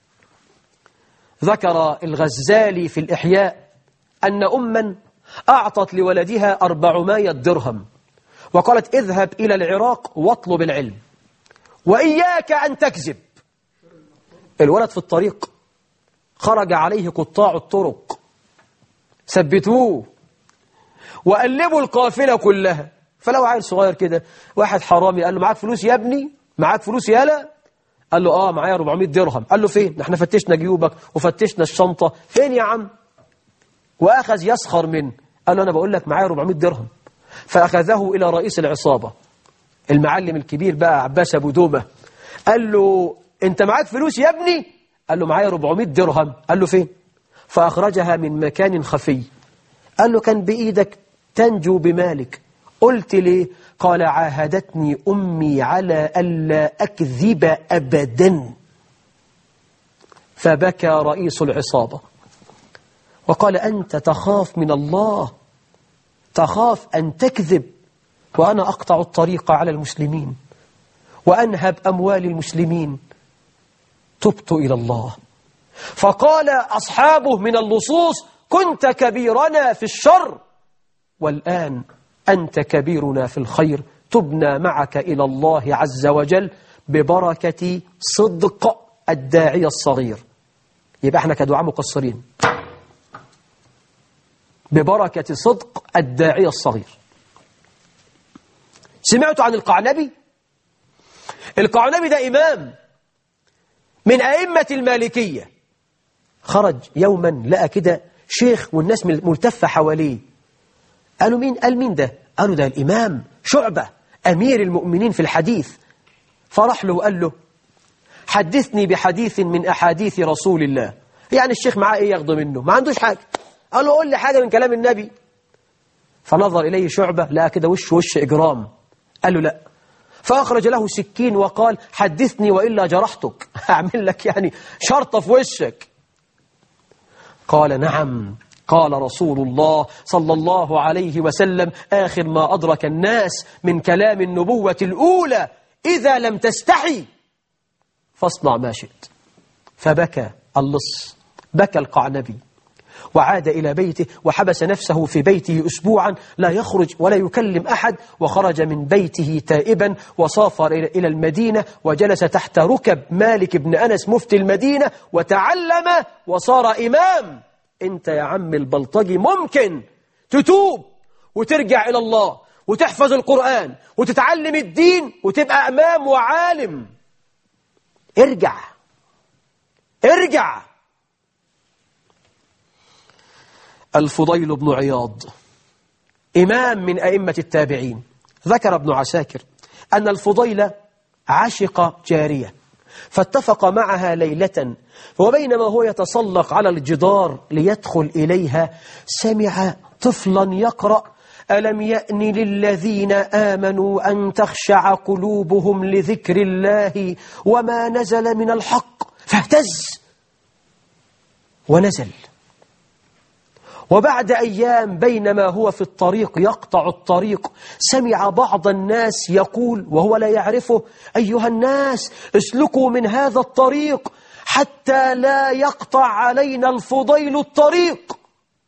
ذكر الغزالي في الإحياء أن أما أعطت لولدها أربعمائة درهم وقالت: اذهب إلى العراق واطلب العلم وإياك أن تكذب. الولد في الطريق خرج عليه قطاع الطرق، ثبتوه وقلبوا القافلة كلها. فلو عيل صغير كده واحد حرامي قال له: معاك فلوس يا ابني؟ معاك فلوس يالا؟ قال له: آه معايا أربعمائة درهم. قال له: فين؟ احنا فتشنا جيوبك وفتشنا الشنطة، فين يا عم؟ وأخذ يسخر منه، قال له: أنا بقول لك معايا أربعمائة درهم. فأخذه إلى رئيس العصابة المعلم الكبير بقى عباس أبو دومة، قال له: أنت معاك فلوس يا ابني؟ قال له: معايا أربعمائة درهم. قال له: فين؟ فأخرجها من مكان خفي. قال له: كان بإيدك تنجو بمالك، قلت ليه؟ قال: عاهدتني أمي على ألا أكذب أبدا. فبكى رئيس العصابة وقال: أنت تخاف من الله، تخاف أن تكذب، وأنا أقطع الطريق على المسلمين وأنهب أموال المسلمين. تبت إلى الله. فقال أصحابه من اللصوص: كنت كبيرنا في الشر والآن أنت كبيرنا في الخير، تبنا معك إلى الله عز وجل ببركة صدق الداعية الصغير. يبقى احنا كدعاء مقصرين ببركة صدق الداعية الصغير. سمعتوا عن القعنبي؟ القعنبي ده إمام من أئمة المالكية، خرج يوما لقى كده شيخ والناس ملتفة حواليه. قالوا: مين؟ قال: مين ده؟ قالوا: ده الإمام شعبة أمير المؤمنين في الحديث. فرح له وقال له: حدثني بحديث من أحاديث رسول الله. يعني الشيخ معاه إيه ياخده منه؟ ما عندوش حاجة. قال له: قول لي حاجة من كلام النبي. فنظر إليه شعبة لقى كده وش وش إجرام. قال له: لا. فأخرج له سكين وقال: حدثني وإلا جرحتك، هعمل لك يعني شرطة في وشك. قال: نعم، قال رسول الله صلى الله عليه وسلم: آخر ما أدرك الناس من كلام النبوة الأولى: إذا لم تستحي فاصنع ما شئت. فبكى اللص، بكى القعنبي وعاد إلى بيته وحبس نفسه في بيته أسبوعا لا يخرج ولا يكلم أحد، وخرج من بيته تائبا وسافر إلى المدينة وجلس تحت ركب مالك بن أنس مفتي المدينة وتعلم وصار إمام. أنت يا عم البلطجي ممكن تتوب وترجع إلى الله وتحفظ القرآن وتتعلم الدين وتبقى إمام وعالم. ارجع ارجع. الفضيل بن عياض إمام من أئمة التابعين، ذكر ابن عساكر أن الفضيل عشق جارية فاتفق معها ليلة، وبينما هو يتسلق على الجدار ليدخل إليها سمع طفلا يقرأ: ألم يأن للذين آمنوا أن تخشع قلوبهم لذكر الله وما نزل من الحق، فاهتز ونزل. وبعد أيام بينما هو في الطريق يقطع الطريق سمع بعض الناس يقول وهو لا يعرفه: أيها الناس اسلكوا من هذا الطريق حتى لا يقطع علينا الفضيل الطريق.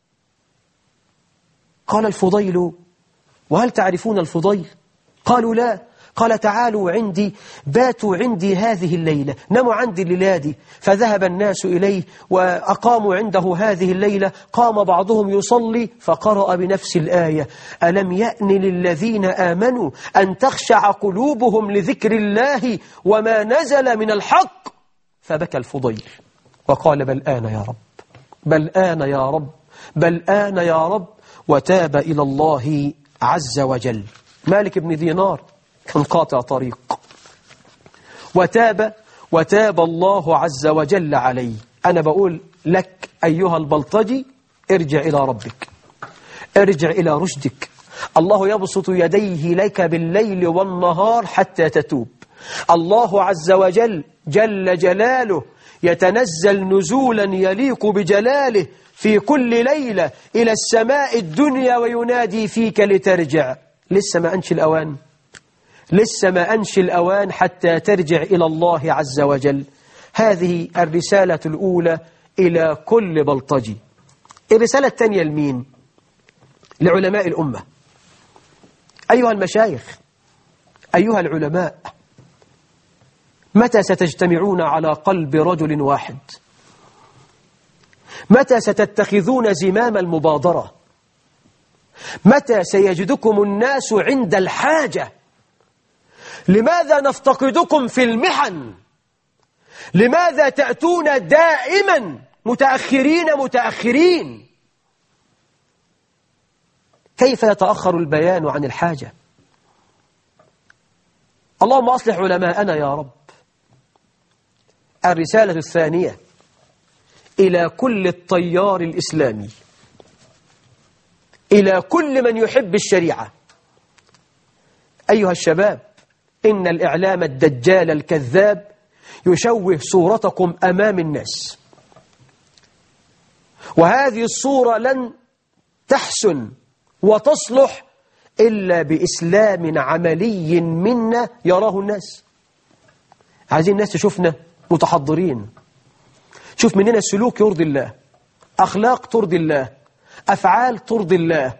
قال الفضيل: وهل تعرفون الفضيل؟ قالوا: لا. قال: تعالوا عندي، باتوا عندي هذه الليلة، نموا عندي الليلة دي. فذهب الناس إليه وأقاموا عنده هذه الليلة. قام بعضهم يصلي فقرأ بنفس الآية: ألم يأن للذين آمنوا أن تخشع قلوبهم لذكر الله وما نزل من الحق. فبكى الفضيل وقال: بل آن يا رب، بل آن يا رب، بل آن يا رب، وتاب إلى الله عز وجل. مالك بن دينار كان قاطع طريق وتاب، وتاب الله عز وجل عليه. أنا بقول لك أيها البلطجي: ارجع إلى ربك، ارجع إلى رشدك. الله يبسط يديه لك بالليل والنهار حتى تتوب. الله عز وجل جل جلاله يتنزل نزولا يليق بجلاله في كل ليلة إلى السماء الدنيا وينادي فيك لترجع. لسه ما أنش الأوان، لسه ما أنش الأوان حتى ترجع إلى الله عز وجل. هذه الرسالة الأولى إلى كل بلطجي. الرسالة الثانية لمين؟ لعلماء الأمة. أيها المشايخ، أيها العلماء، متى ستجتمعون على قلب رجل واحد؟ متى ستتخذون زمام المبادرة؟ متى سيجدكم الناس عند الحاجة؟ لماذا نفتقدكم في المحن؟ لماذا تأتون دائما متأخرين متأخرين؟ كيف يتأخر البيان عن الحاجة؟ اللهم أصلح علماءنا يا رب. الرسالة الثانية إلى كل التيار الإسلامي، إلى كل من يحب الشريعة. أيها الشباب، إن الإعلام الدجال الكذاب يشوه صورتكم أمام الناس، وهذه الصورة لن تحسن وتصلح إلا بإسلام عملي منا يراه الناس. عايزين الناس تشوفنا متحضرين، شوف مننا سلوك يرضي الله، أخلاق ترضي الله، أفعال ترضي الله.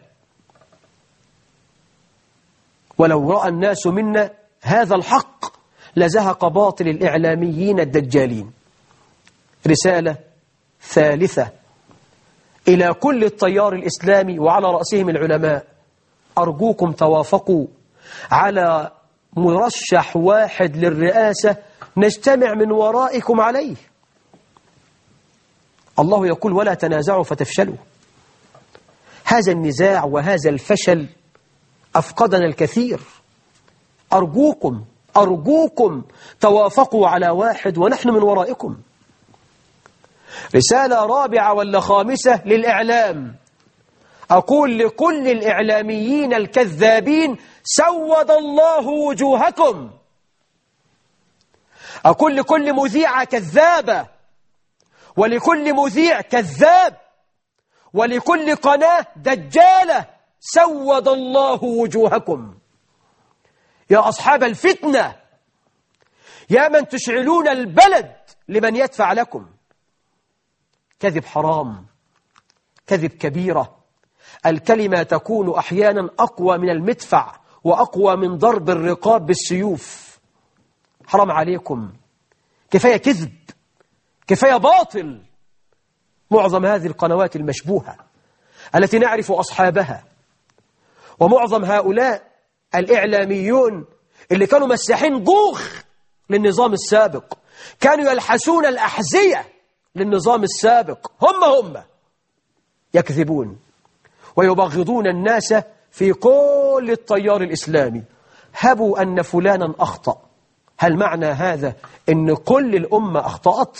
ولو رأى الناس منا هذا الحق لزهق باطل الإعلاميين الدجالين. رسالة ثالثة إلى كل التيار الإسلامي وعلى رأسهم العلماء: أرجوكم توافقوا على مرشح واحد للرئاسة نجتمع من ورائكم عليه. الله يقول: ولا تنازعوا فتفشلوا. هذا النزاع وهذا الفشل أفقدنا الكثير. أرجوكم أرجوكم توافقوا على واحد ونحن من ورائكم. رسالة رابعة ولا خامسة للإعلام، أقول لكل الإعلاميين الكذابين: سود الله وجوهكم. أقول لكل مذيعة كذابة، ولكل مذيع كذاب، ولكل قناة دجالة: سود الله وجوهكم. يا أصحاب الفتنة، يا من تشعلون البلد لمن يدفع لكم. كذب حرام، كذب كبيرة. الكلمة تكون أحيانا أقوى من المدفع وأقوى من ضرب الرقاب بالسيوف. حرام عليكم، كفاية كذب، كفاية باطل. معظم هذه القنوات المشبوهة التي نعرف أصحابها، ومعظم هؤلاء الإعلاميون اللي كانوا مساحين ضوخ للنظام السابق، كانوا يلحسون الأحذية للنظام السابق، هم هم يكذبون ويبغضون الناس في كل التيار الإسلامي. هبوا أن فلانا أخطأ، هل معنى هذا أن كل الأمة أخطأت؟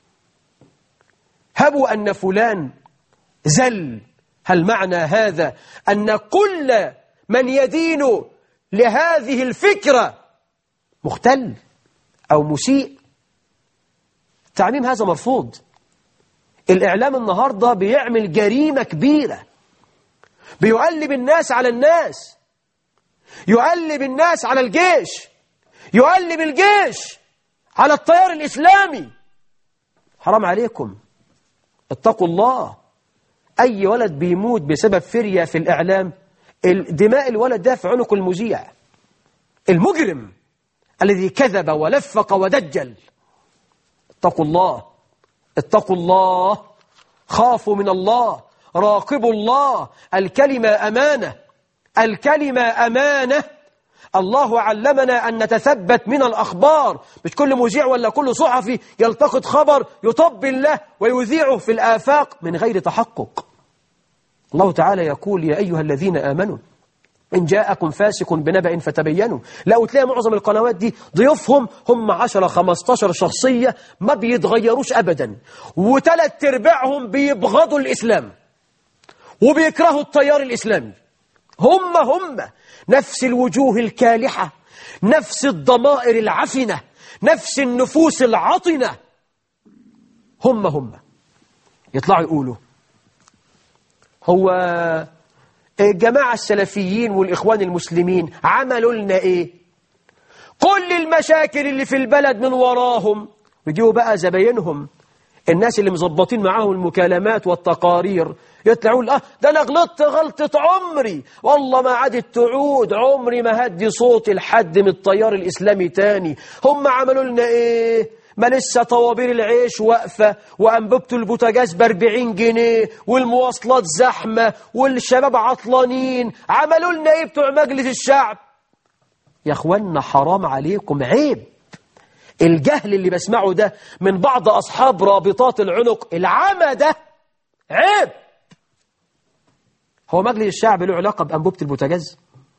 هبوا أن فلان زل، هل معنى هذا أن كل من يدين لهذه الفكرة مختل أو مسيء؟ التعميم هذا مرفوض. الإعلام النهاردة بيعمل جريمة كبيرة، بيقلب الناس على الناس، يقلب الناس على الجيش، يقلب الجيش على التيار الإسلامي. حرام عليكم، اتقوا الله. أي ولد بيموت بسبب فرية في الإعلام، دماء الولد ده في عنق المذيع المجرم الذي كذب ولفق ودجل. اتقوا الله، اتقوا الله، خافوا من الله، راقبوا الله. الكلمة أمانة، الكلمة أمانة. الله علمنا أن نتثبت من الأخبار، مش كل مذيع ولا كل صحفي يلتقط خبر يطبل له ويذيعه في الآفاق من غير تحقق. الله تعالى يقول: يا أيها الذين آمنوا إن جاءكم فاسق بنبأ فتبينوا. لا، تلاقي معظم القنوات دي ضيوفهم هم عشرة خمستاشر شخصية ما بيتغيروش أبدا، وثلاث ارباعهم بيبغضوا الإسلام وبيكرهوا التيار الإسلامي. هم هم نفس الوجوه الكالحة، نفس الضمائر العفنة، نفس النفوس العطنة. هم هم يطلعوا يقولوا هو الجماعة السلفيين والإخوان المسلمين عملوا لنا إيه؟ كل المشاكل اللي في البلد من وراهم. بيجيوا بقى زباينهم، الناس اللي مظبطين معاهم المكالمات والتقارير، يطلعون: اه ده انا غلطت غلطة عمري، والله ما عادت تعود، عمري ما هدي صوتي لحد من التيار الإسلامي تاني. هم عملوا لنا ايه؟ ما لسه طوابير العيش واقفة، وأنبوبة البوتاجاز بأربعين جنيه، والمواصلات زحمة، والشباب عطلانين. عملوا لنا ايه بتوع مجلس الشعب؟ يا اخوانا حرام عليكم، عيب. الجهل اللي بسمعه ده من بعض أصحاب رابطات العنق العمى ده عيب. هو مجلس الشعب له علاقة بأنبوبة البوتاجاز؟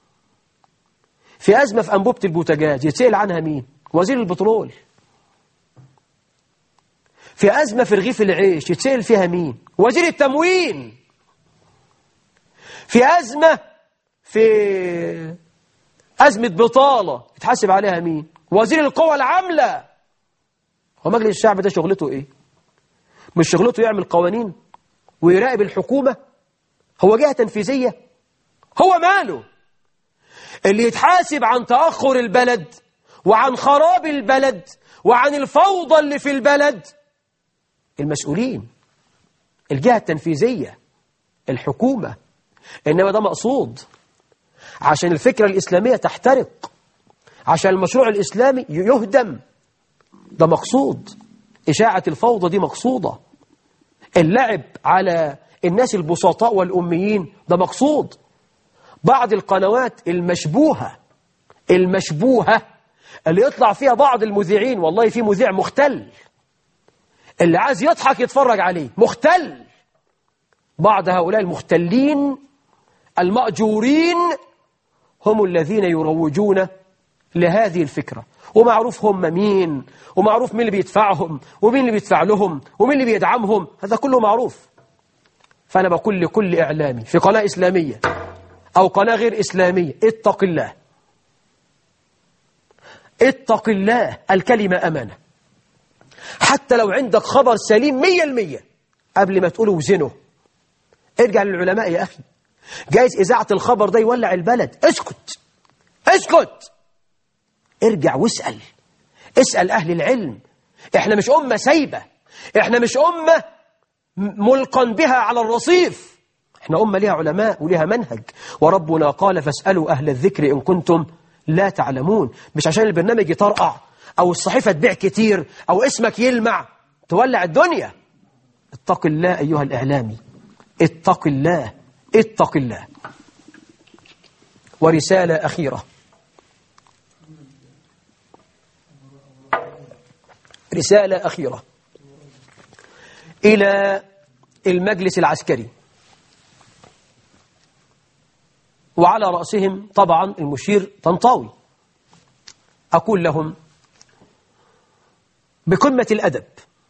في أزمة في أنبوبة البوتاجاز يتسأل عنها مين؟ وزير البترول. في أزمة في رغيف العيش يتسأل فيها مين؟ وزير التموين. في أزمة في أزمة بطالة يتحاسب عليها مين؟ وزير القوى العاملة. هو مجلس الشعب ده شغلته إيه؟ مش شغلته يعمل قوانين ويراقب الحكومة؟ هو جهة تنفيذية؟ هو ماله؟ اللي يتحاسب عن تأخر البلد وعن خراب البلد وعن الفوضى اللي في البلد المسؤولين، الجهة التنفيذية، الحكومة. إنما ده مقصود عشان الفكرة الإسلامية تحترق، عشان المشروع الإسلامي يهدم. ده مقصود. إشاعة الفوضى دي مقصودة. اللعب على الناس البسطاء والأميين ده مقصود. بعض القنوات المشبوهة المشبوهة اللي يطلع فيها بعض المذيعين، والله في مذيع مختل اللي عايز يضحك يتفرج عليه، مختل. بعض هؤلاء المختلين المأجورين هم الذين يروجون لهذه الفكرة، ومعروف هم مين، ومعروف مين اللي بيدفعهم، ومين اللي بيدفع لهم، ومين اللي بيدعمهم، هذا كله معروف. فأنا بقول لكل إعلامي في قناة إسلامية أو قناة غير إسلامية: اتق الله، اتق الله. الكلمة أمانة. حتى لو عندك خبر سليم مية المية، قبل ما تقوله وزنه ارجع للعلماء يا أخي. جايز إذاعة الخبر ده يولع البلد، اسكت اسكت، ارجع واسأل، اسأل أهل العلم. احنا مش أمة سايبة، احنا مش أمة ملقا بها على الرصيف. احنا أمة لها علماء ولها منهج، وربنا قال فاسألوا أهل الذكر إن كنتم لا تعلمون. مش عشان البرنامج يطرقع أو الصحيفة تبيع كتير أو اسمك يلمع تولع الدنيا. اتق الله أيها الإعلامي، اتق الله، اتق الله. ورسالة أخيرة، رسالة أخيرة إلى المجلس العسكري، وعلى رأسهم طبعا المشير طنطاوي. أقول لهم بقمة الأدب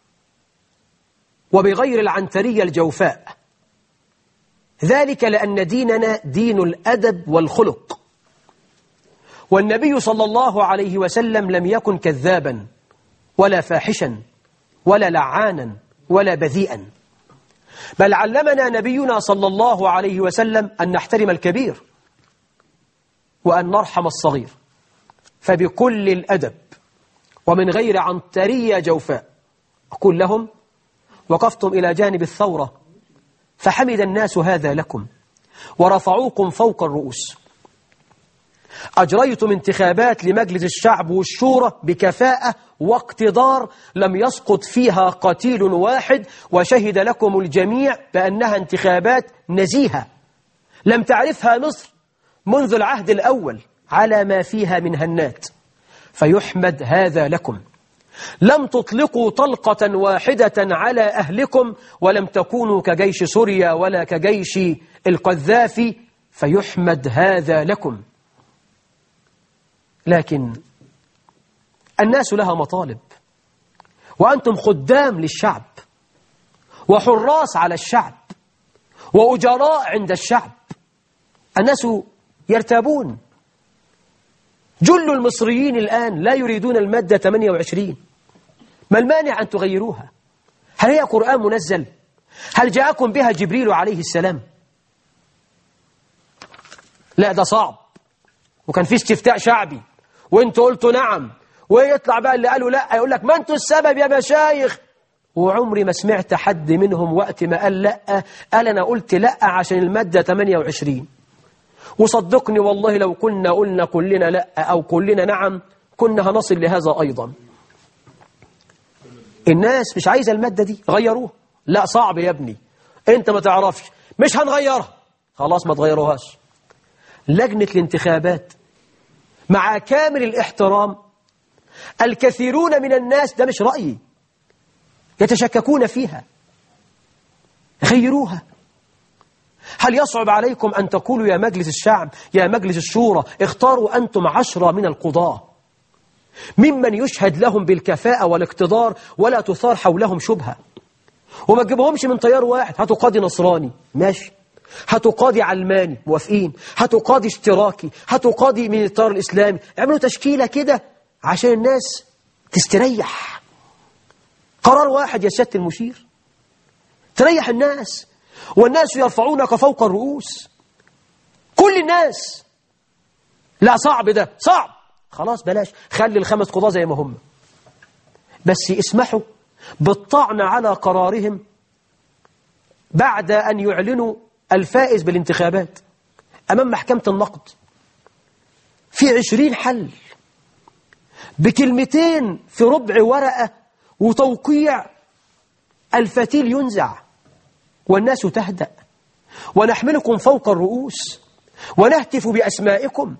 وبغير العنترية الجوفاء، ذلك لأن ديننا دين الأدب والخلق، والنبي صلى الله عليه وسلم لم يكن كذابا ولا فاحشا ولا لعانا ولا بذيئا، بل علمنا نبينا صلى الله عليه وسلم أن نحترم الكبير وأن نرحم الصغير. فبكل الأدب ومن غير عنترية جوفاء أقول لهم وقفتم إلى جانب الثورة فحمد الناس هذا لكم ورفعوكم فوق الرؤوس. أجريتم انتخابات لمجلس الشعب والشورى بكفاءة واقتدار لم يسقط فيها قتيل واحد، وشهد لكم الجميع بأنها انتخابات نزيهة لم تعرفها مصر منذ العهد الأول على ما فيها من هنات، فيحمد هذا لكم. لم تطلقوا طلقة واحدة على أهلكم ولم تكونوا كجيش سوريا ولا كجيش القذافي، فيحمد هذا لكم. لكن الناس لها مطالب، وأنتم خدام للشعب وحراس على الشعب وأجراء عند الشعب. الناس يرتابون. جل المصريين الآن لا يريدون المادة ثمانية وعشرين. ما المانع أن تغيروها؟ هل هي قرآن منزل؟ هل جاءكم بها جبريل عليه السلام؟ لا، ده صعب، وكان في استفتاء شعبي وانتوا قلتوا نعم، ويطلع بقى اللي قالوا لا يقول لك ما انتوا السبب يا مشايخ. وعمري ما سمعت حد منهم وقت ما قال لا قال أنا قلت لا عشان المادة ثمانية وعشرين. وصدقني والله لو كنا قلنا كلنا لا أو كلنا نعم كنا هنصل لهذا أيضا. الناس مش عايزة المادة دي، غيروها. لا صعب يا ابني، انت ما تعرفش، مش هنغيرها. خلاص ما تغيروهاش. لجنة الانتخابات مع كامل الاحترام، الكثيرون من الناس، ده مش رأيي، يتشككون فيها، غيروها. هل يصعب عليكم أن تقولوا يا مجلس الشعب يا مجلس الشورى اختاروا أنتم عشرة من القضاة ممن يشهد لهم بالكفاءة والاقتدار ولا تثار حولهم شبهة، وما تجيبهمش من تيار واحد. هاتوا قاضي نصراني ماشي، هاتوا قاضي علماني موافقين، هاتوا قاضي اشتراكي، هاتوا قاضي من التيار الإسلامي، اعملوا تشكيلة كده عشان الناس تستريح. قرار واحد يا سيادة المشير تريح الناس، والناس يرفعونك فوق الرؤوس، كل الناس. لا صعب، ده صعب، خلاص بلاش، خلي الخمس قضاة زي ما هم، بس اسمحوا بالطعن على قرارهم بعد أن يعلنوا الفائز بالانتخابات أمام محكمة النقد في عشرين حل بكلمتين في ربع ورقة وتوقيع، الفتيل ينزع والناس تهدأ، ونحملكم فوق الرؤوس ونهتف بأسمائكم.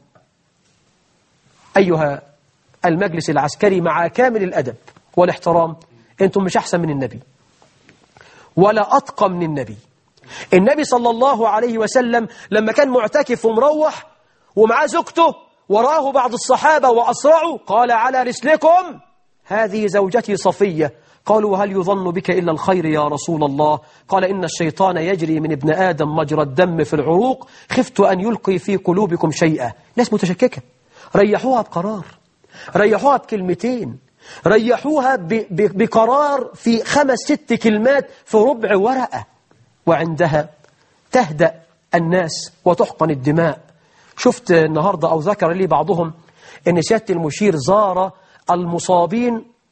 أيها المجلس العسكري مع كامل الأدب والاحترام، أنتم مش أحسن من النبي ولا أتقى من النبي. النبي صلى الله عليه وسلم لما كان معتكف ومروح ومعاه زوجته وراه بعض الصحابة وأسرعوا قال على رسلكم هذه زوجتي صفية. قالوا هل يظن بك إلا الخير يا رسول الله؟ قال إن الشيطان يجري من ابن آدم مجرى الدم في العروق، خفت أن يلقي في قلوبكم شيئا. ناس متشككة، ريحوها بقرار، ريحوها بكلمتين، ريحوها ب ب بقرار في خمس ست كلمات في ربع ورقة، وعندها تهدأ الناس وتحقن الدماء. شفت النهاردة أو ذكر لي بعضهم أن سيادة المشير زار المصابين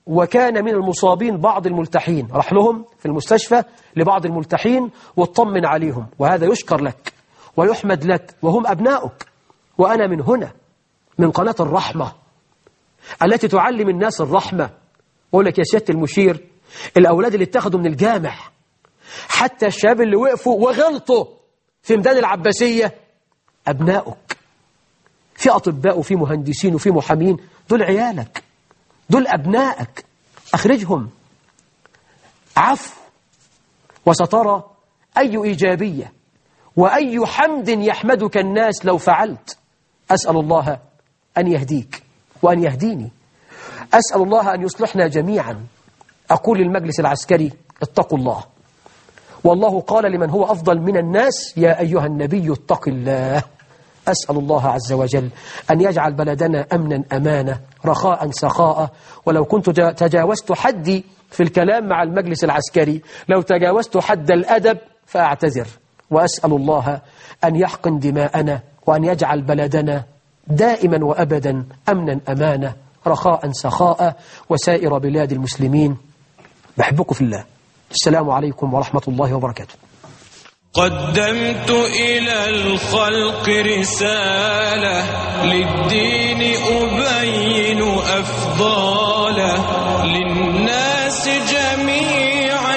وكان من المصابين بعض الملتحين، راح لهم في المستشفى لبعض الملتحين واطمن عليهم، وهذا يشكر لك ويحمد لك، وهم أبناؤك. وأنا من هنا من قناة الرحمة التي تعلم الناس الرحمة أقول لك يا سيادة المشير، الأولاد اللي اتخذوا من الجامع، حتى الشباب اللي وقفوا وغلطوا في ميدان العباسية، أبناؤك. في أطباء وفي مهندسين وفي محامين، دول عيالك، دول أبنائك، أخرجهم. عفو، وسترى أي إيجابية وأي حمد يحمدك الناس لو فعلت. أسأل الله أن يهديك وأن يهديني، أسأل الله أن يصلحنا جميعا. أقول للمجلس العسكري اتقوا الله، والله قال لمن هو أفضل من الناس يا أيها النبي اتق الله. أسأل الله عز وجل أن يجعل بلدنا أمنا أمانة رخاء سخاء. ولو كنت تجاوزت حدي في الكلام مع المجلس العسكري، لو تجاوزت حد الأدب فأعتذر، وأسأل الله أن يحقن دماءنا وأن يجعل بلدنا دائما وأبدا أمنا أمانة رخاء سخاء، وسائر بلاد المسلمين. بحبكم في الله. السلام عليكم ورحمة الله وبركاته. قدمت إلى الخلق رسالة للدين أبين أفضاله، للناس جميعا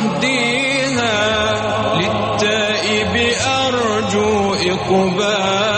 أهديها، للتائب أرجو إقبالا.